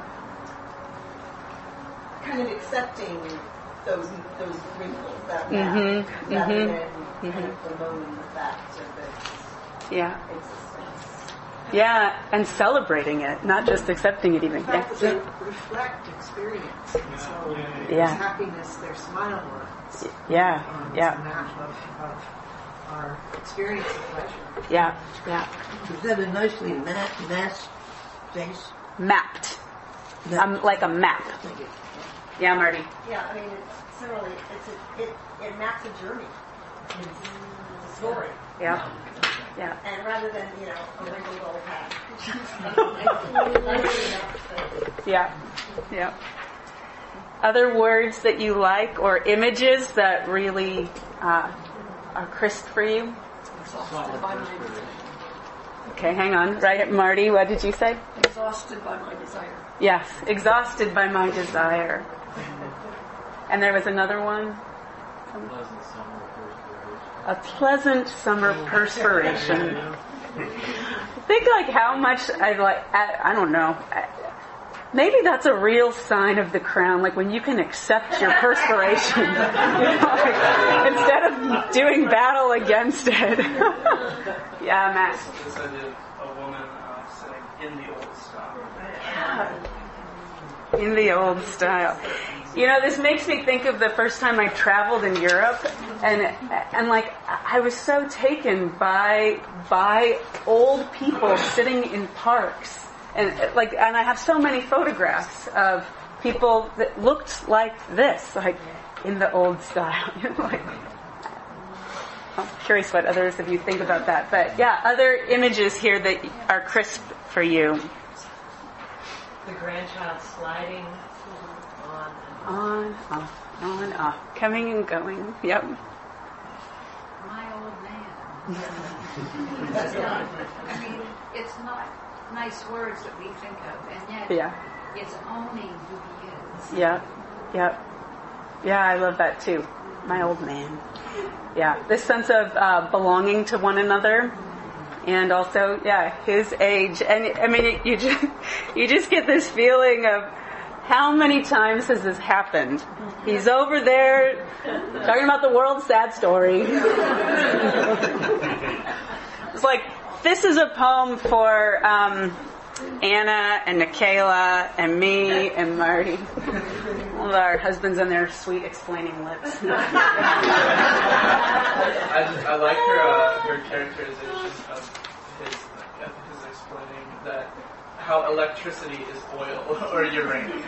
S5: kind of accepting those those wrinkles that we have,
S3: Mm-hmm,
S5: rather
S3: mm-hmm,
S5: than kind of bemoaning the fact of its
S3: Yeah.
S5: existence.
S3: Yeah, and celebrating it, not just accepting it even.
S6: The fact
S3: Yeah.
S6: that they reflect experience. And so
S2: Yeah.
S6: there's
S3: Yeah.
S6: happiness, their smile works.
S3: Yeah,
S6: Um,
S3: yeah,
S6: It's a map of, of our experience of pleasure.
S3: yeah, yeah.
S7: Is that a nicely mapped mass face?
S3: Mapped. Um, like a map. Yeah, Marty.
S5: Yeah, I mean, it's similarly, it's a, it it maps a journey. It's, it's a story.
S3: Yeah, yeah.
S5: And rather than, you know, a wrinkled old hat.
S3: Yeah, yeah. Other words that you like or images that really uh, are crisp for you?
S6: Exhausted by my desire.
S3: Okay, hang on. Right, Marty, what did you say?
S6: Exhausted by my desire.
S3: Yes, exhausted by my desire. And there was another one. A pleasant summer perspiration. Think like how much I like. I, I don't know. I, maybe that's a real sign of the crown. Like when you can accept your perspiration, you know, like, instead of doing battle against it. Yeah, Matt.
S8: This idea of a woman uh, sitting in the old style.
S3: Yeah. In the old style. You know, this makes me think of the first time I traveled in Europe, and and like I was so taken by by old people sitting in parks, and like and I have so many photographs of people that looked like this, like in the old style. Like, I'm curious what others of you think about that, but yeah, other images here that are crisp for you.
S6: The grandchild sliding on.
S3: On, off, on, off. Coming and going. Yep.
S4: My old man. I mean, it's not nice words that we think of, and yet
S3: Yeah.
S4: it's owning who he is.
S3: Yep. Yep. Yeah, I love that too. My old man. Yeah. This sense of uh, belonging to one another. And also, yeah, his age. And I mean, you just, you just get this feeling of, how many times has this happened? He's over there talking about the world's sad story. It's like, this is a poem for um, Anna and Nikayla and me and Marty. All of our husbands and their sweet explaining lips.
S8: I, just, I like her uh, her characterization of his, like, his explaining that how electricity is oil or uranium.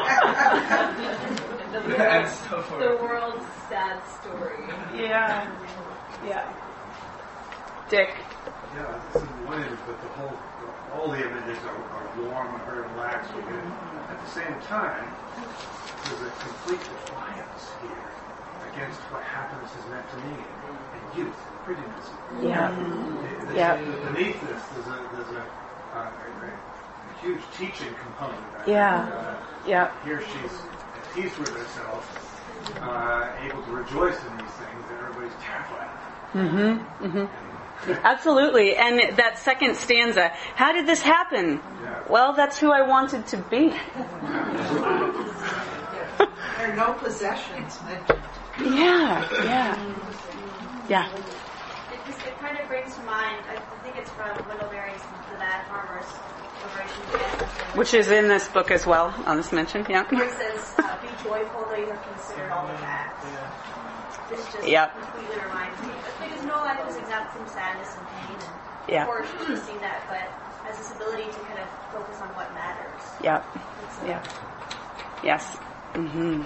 S8: And so forth.
S5: The world's sad story.
S3: Yeah. Yeah. Dick.
S9: Yeah, this is one image, but the whole, all the images are, are warm and very relaxed. At the same time, there's a complete defiance here against what happiness is meant to mean, and youth, and prettiness.
S3: Yeah.
S9: The, the,
S3: Yeah.
S9: Beneath this, there's a there's a, uh, a, a huge teaching component.
S3: Yeah.
S9: Uh,
S3: Yeah.
S9: Here she's at peace with herself, uh, able to rejoice in these things that everybody's terrified of.
S3: Mm-hmm. Mm-hmm. Absolutely. And that second stanza, how did this happen?
S9: Yeah.
S3: Well, that's who I wanted to be.
S6: There are no possessions.
S3: Yeah, yeah. Yeah.
S5: It, just, it kind of brings to mind, I think it's from Whittleberry's The Mad Farmer's Liberation Dance,
S3: Which is in this book as well, on this mention, yeah.
S5: where it says, uh, be joyful though you have considered all the facts. This just
S3: Yep.
S5: completely reminds me. Because no life is exempt from sadness and pain, and
S3: Yeah.
S5: of course we've seen that, but has this ability to kind of focus on what matters.
S3: Yeah.
S5: It's, uh,
S3: Yeah. Yes. Mm-hmm.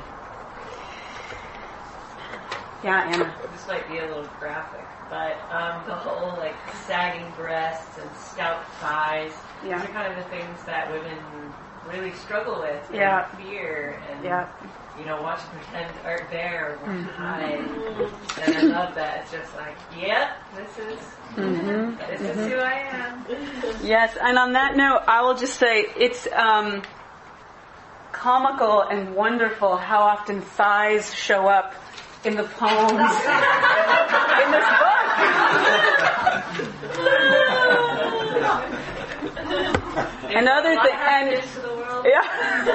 S3: Yeah, Anna.
S6: This might be a little graphic, but um, the whole like sagging breasts and stout thighs,
S3: Yeah.
S6: these are kind of the things that women really struggle with.
S3: Yeah.
S6: And fear and
S3: Yeah.
S6: you know, want to pretend aren't there or want to hide.
S3: Mm-hmm.
S6: And I love that. It's just like, yep, this is
S3: Mm-hmm.
S6: this is who I am.
S3: Yes, and on that note, I will just say it's um, comical and wonderful how often thighs show up in the poems in this book. and other things, and yeah,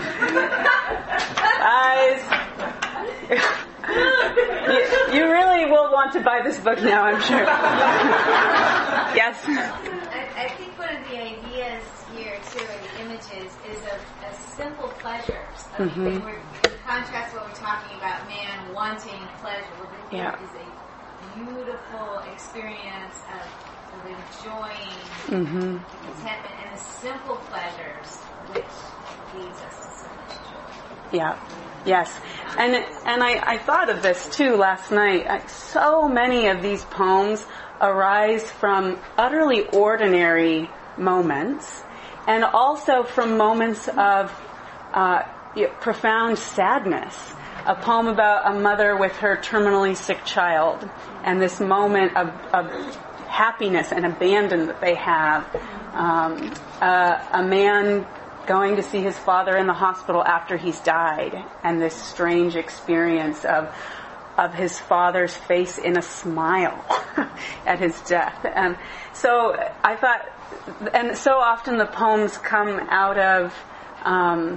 S3: thighs. you, you really will want to buy this book now, I'm sure. Yes.
S10: I, I think one of the ideas here, too, in the images, is of, of simple pleasures. Of,
S3: Mhm.
S10: we're, in contrast to what we're talking about, man wanting pleasure. What we
S3: Yeah.
S10: think is a beautiful experience of, of enjoying
S3: Mm-hmm.
S10: contentment and the simple pleasures, which leads us to so much joy.
S3: Yeah. Yes. And and I, I thought of this too last night. I, so many of these poems arise from utterly ordinary moments and also from moments of uh, profound sadness. a poem about a mother with her terminally sick child, and this moment of, of happiness and abandon that they have. Um, uh, a man going to see his father in the hospital after he's died, and this strange experience of of his father's face in a smile at his death. And so I thought, and so often the poems come out of, um,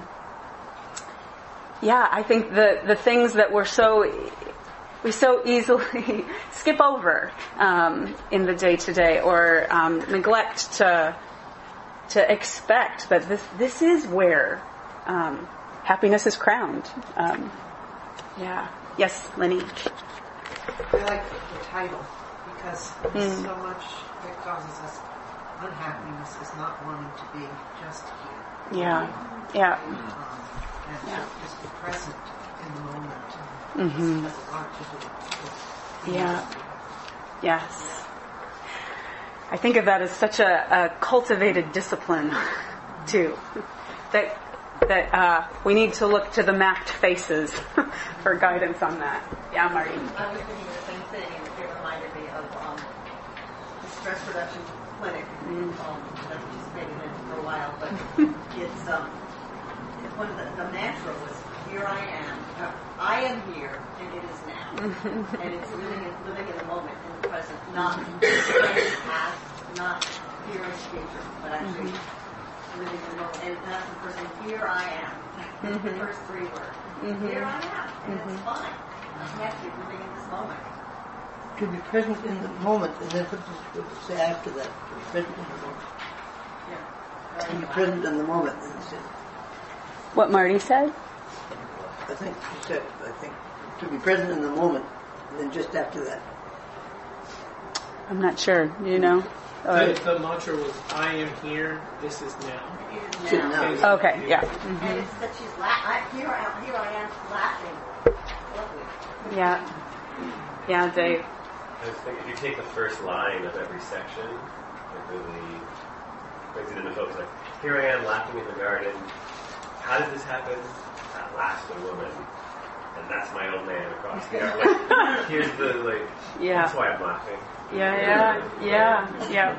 S3: yeah, I think the, the things that we're so, we so easily skip over um, in the day-to-day, or um, neglect to to expect that this this is where um, happiness is crowned. Um, yeah. Yes, Lenny.
S11: I like the title because there's mm. so much that causes us unhappiness is not wanting to be just here.
S3: Yeah, yeah.
S11: Um, and
S3: yeah.
S11: just be present in the moment.
S3: Mm-hmm.
S11: Just has a lot to do with
S3: yeah. Yes. I think of that as such a, a cultivated discipline, too. That that uh, we need to look to the mapped faces for guidance on that. Yeah, Marty.
S7: I was thinking the same thing, and it reminded me of um, the stress reduction clinic mm. um, that I participated in for a while. But it's um, one of the, the mantra was, "Here I am. Uh, I am here, and it is now." And it's living in, living in the moment, in the present, not in the past, not fear and future, but actually. Mm-hmm. Living in the moment, and that's the person, here I am. Mm-hmm. The first three words. Mm-hmm. Here I am, and mm-hmm. it's fine. I'm happy living in this moment.
S12: To be present in the moment, and then what does it say after that? To be present in the moment. Yeah. To be present in the moment. Then it says.
S3: What Marty said?
S12: I think she said, I think, to be present in the moment, and then just after that.
S3: I'm not sure, you know?
S2: The, the mantra was, I am here, this is now.
S11: It is now.
S3: Okay, yeah. Mm-hmm.
S11: And it's that she's laughing. Here, I, here I am laughing. Lovely.
S3: Yeah. Yeah, Dave.
S13: I was thinking, if you take the first line of every section, it really brings it into focus. Like, here I am laughing in the garden. How did this happen? That last a woman. And that's my old man across the yard. Like, here's the, like,
S3: yeah.
S13: That's why I'm laughing.
S3: Yeah, yeah, yeah, yeah.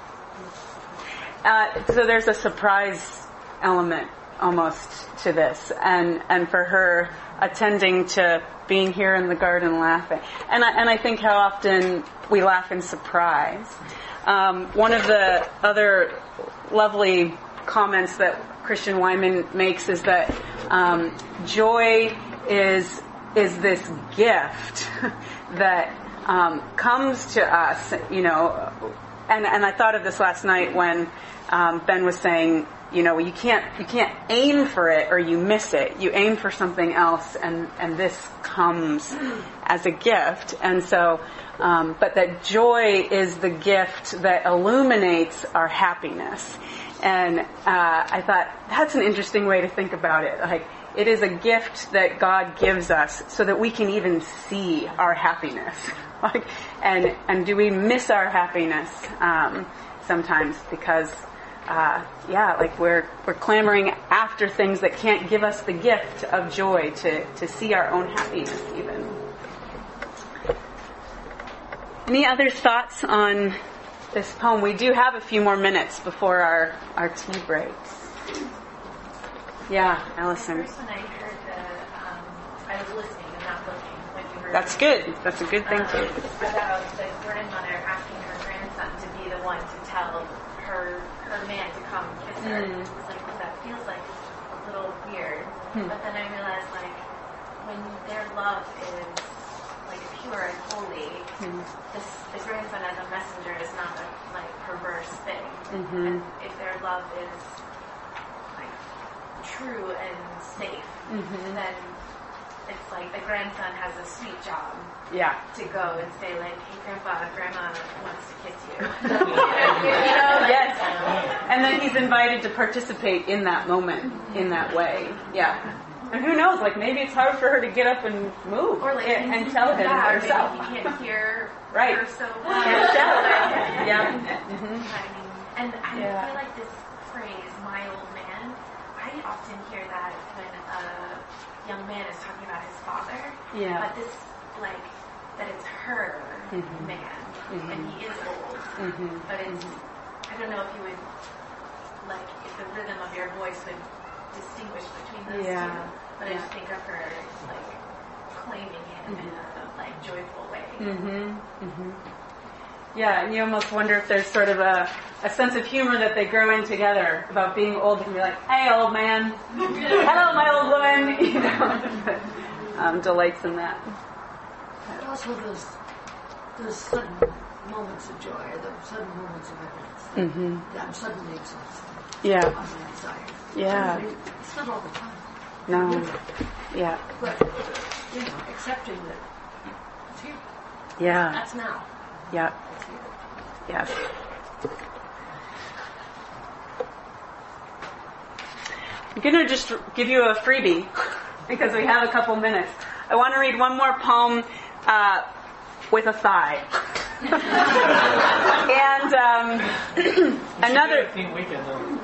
S3: Uh, so there's a surprise element almost to this, and and for her attending to being here in the garden laughing, and I, and I think how often we laugh in surprise. Um, one of the other lovely comments that Christian Wyman makes is that um, joy is is this gift that. Um, comes to us, you know, and, and I thought of this last night when um, Ben was saying, you know, you can't you can't aim for it or you miss it. You aim for something else, and, and this comes as a gift. And so, um, but that joy is the gift that illuminates our happiness. And uh, I thought that's an interesting way to think about it. Like, it is a gift that God gives us so that we can even see our happiness. Like, and and do we miss our happiness um, sometimes because, uh, yeah, like we're we're clamoring after things that can't give us the gift of joy to to see our own happiness even. Any other thoughts on this poem? We do have a few more minutes before our our tea breaks. Yeah, Allison.
S10: First when I heard the, um, I was listening and not looking when you heard.
S3: That's good. That's a good thing
S10: um,
S3: too.
S10: About the grandmother asking her grandson to be the one to tell her her man to come kiss her.
S3: Mm.
S10: It's like, well, that feels like a little weird.
S3: Mm.
S10: But then I realized, like, when their love is like pure and holy, mm. this, the grandson as a messenger is not a like perverse thing.
S3: Mm-hmm.
S10: And if their love is true and safe, mm-hmm. then it's like the grandson has a sweet job.
S3: Yeah.
S10: To go and say like, hey grandpa, grandma wants to kiss you.
S3: You know? Yes. And then he's invited to participate in that moment, in that way. Yeah. And who knows, like maybe it's hard for her to get up and move.
S10: Or like
S3: and, and tell him
S10: yeah,
S3: herself.
S10: Maybe he can't hear
S3: right.
S10: her so well.
S3: Can't tell. Yeah. Mm-hmm.
S10: And I
S3: yeah.
S10: feel like this phrase, my old man, I often hear that when a young man is talking about his father.
S3: Yeah.
S10: But this, like, that it's her
S3: Mhm.
S10: man,
S3: Mhm.
S10: and he is old.
S3: Mhm.
S10: But it's, I don't know if you would, like, if the rhythm of your voice would distinguish between those
S3: Yeah.
S10: two. But I
S3: Yeah.
S10: just think of her, like, claiming him in a, like, joyful way.
S3: Mm-hmm. Mm-hmm. Yeah, and you almost wonder if there's sort of a, a sense of humor that they grow in together about being old and be like, hey, old man. Hello, my old woman. You know, um, delights in that.
S11: But also those those sudden moments of joy, or the sudden moments of evidence. That
S3: Mm-hmm.
S11: I'm suddenly exhausted.
S3: Yeah.
S11: I'm tired.
S3: Yeah.
S11: I mean, it's not all the time.
S3: No. Yeah.
S11: But, you know, accepting that it's here.
S3: Yeah.
S11: That's now.
S3: Yeah.
S11: It's here.
S3: Yes. I'm going to just give you a freebie because we have a couple minutes. I want to read one more poem uh, with a thigh. And um, another...
S2: Theme weekend, though.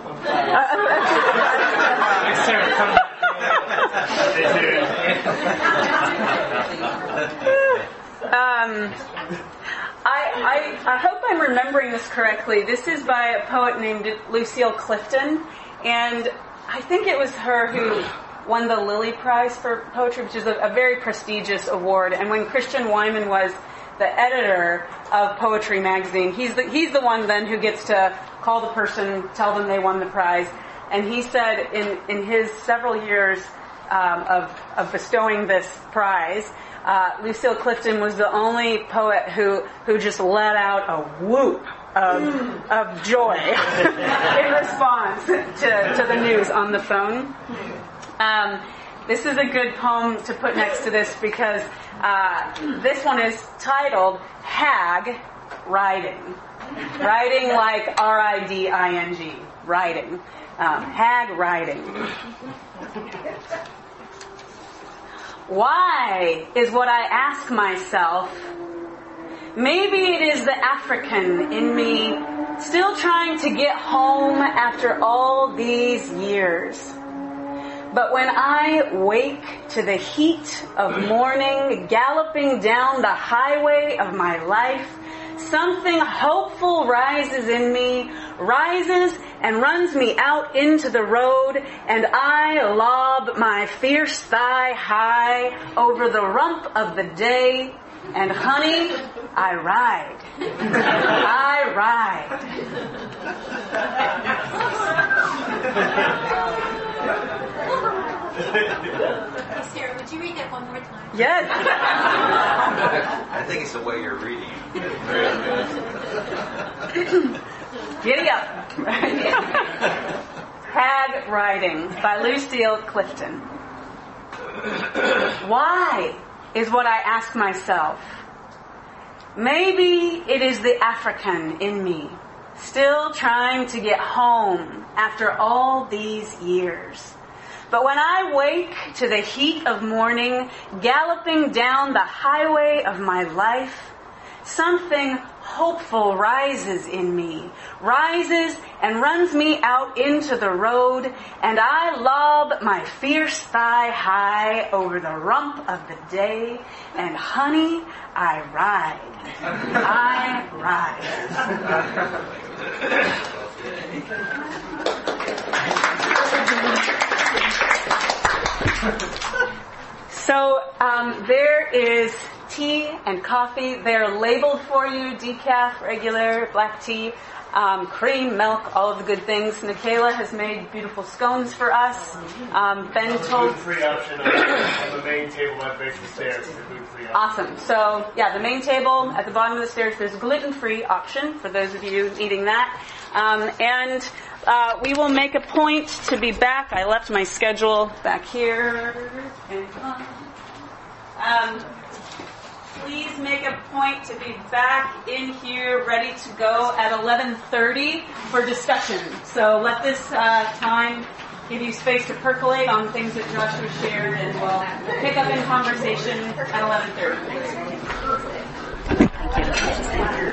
S3: um, I, I, I hope I'm remembering this correctly. This is by a poet named Lucille Clifton, and I think it was her who won the Lilly Prize for Poetry, which is a, a very prestigious award. And when Christian Wyman was the editor of Poetry Magazine, he's the, he's the one then who gets to call the person, tell them they won the prize. And he said in, in his several years um, of, of bestowing this prize, uh, Lucille Clifton was the only poet who, who just let out a whoop of, of joy in response to, to the news on the phone. Um, this is a good poem to put next to this because uh, this one is titled Hag Riding. Riding like R I D I N G. Riding. Um, hag riding. Why is what I ask myself. Maybe it is the African in me still trying to get home after all these years. But when I wake to the heat of morning galloping down the highway of my life, something hopeful rises in me, rises and runs me out into the road, and I lob my fierce thigh high over the rump of the day, and honey, I ride. I ride.
S5: Sarah, would you read that one more time?
S3: Yes.
S14: I think it's the way you're reading.
S3: Giddy up. Hag Riding by Lucille Clifton. Why is what I ask myself. Maybe it is the African in me, still trying to get home after all these years. But when I wake to the heat of morning, galloping down the highway of my life, something hopeful rises in me, rises and runs me out into the road, and I lob my fierce thigh high over the rump of the day, and honey, I ride. I ride. So um, there is tea and coffee. They're labeled for you, decaf, regular, black tea, um, cream, milk, all of the good things. Nikayla has made beautiful scones for us. Um, Ben told...
S15: Gluten-free option on, on the main table at the base of the stairs. The gluten-free option.
S3: Awesome. So, yeah, the main table at the bottom of the stairs, there's a gluten-free option for those of you needing that. Um, and uh, we will make a point to be back. I left my schedule back here. Um, please make a point to be back in here, ready to go at eleven thirty for discussion. So let this uh, time give you space to percolate on things that Joshua shared, and we'll pick up in conversation at eleven thirty. Thank you.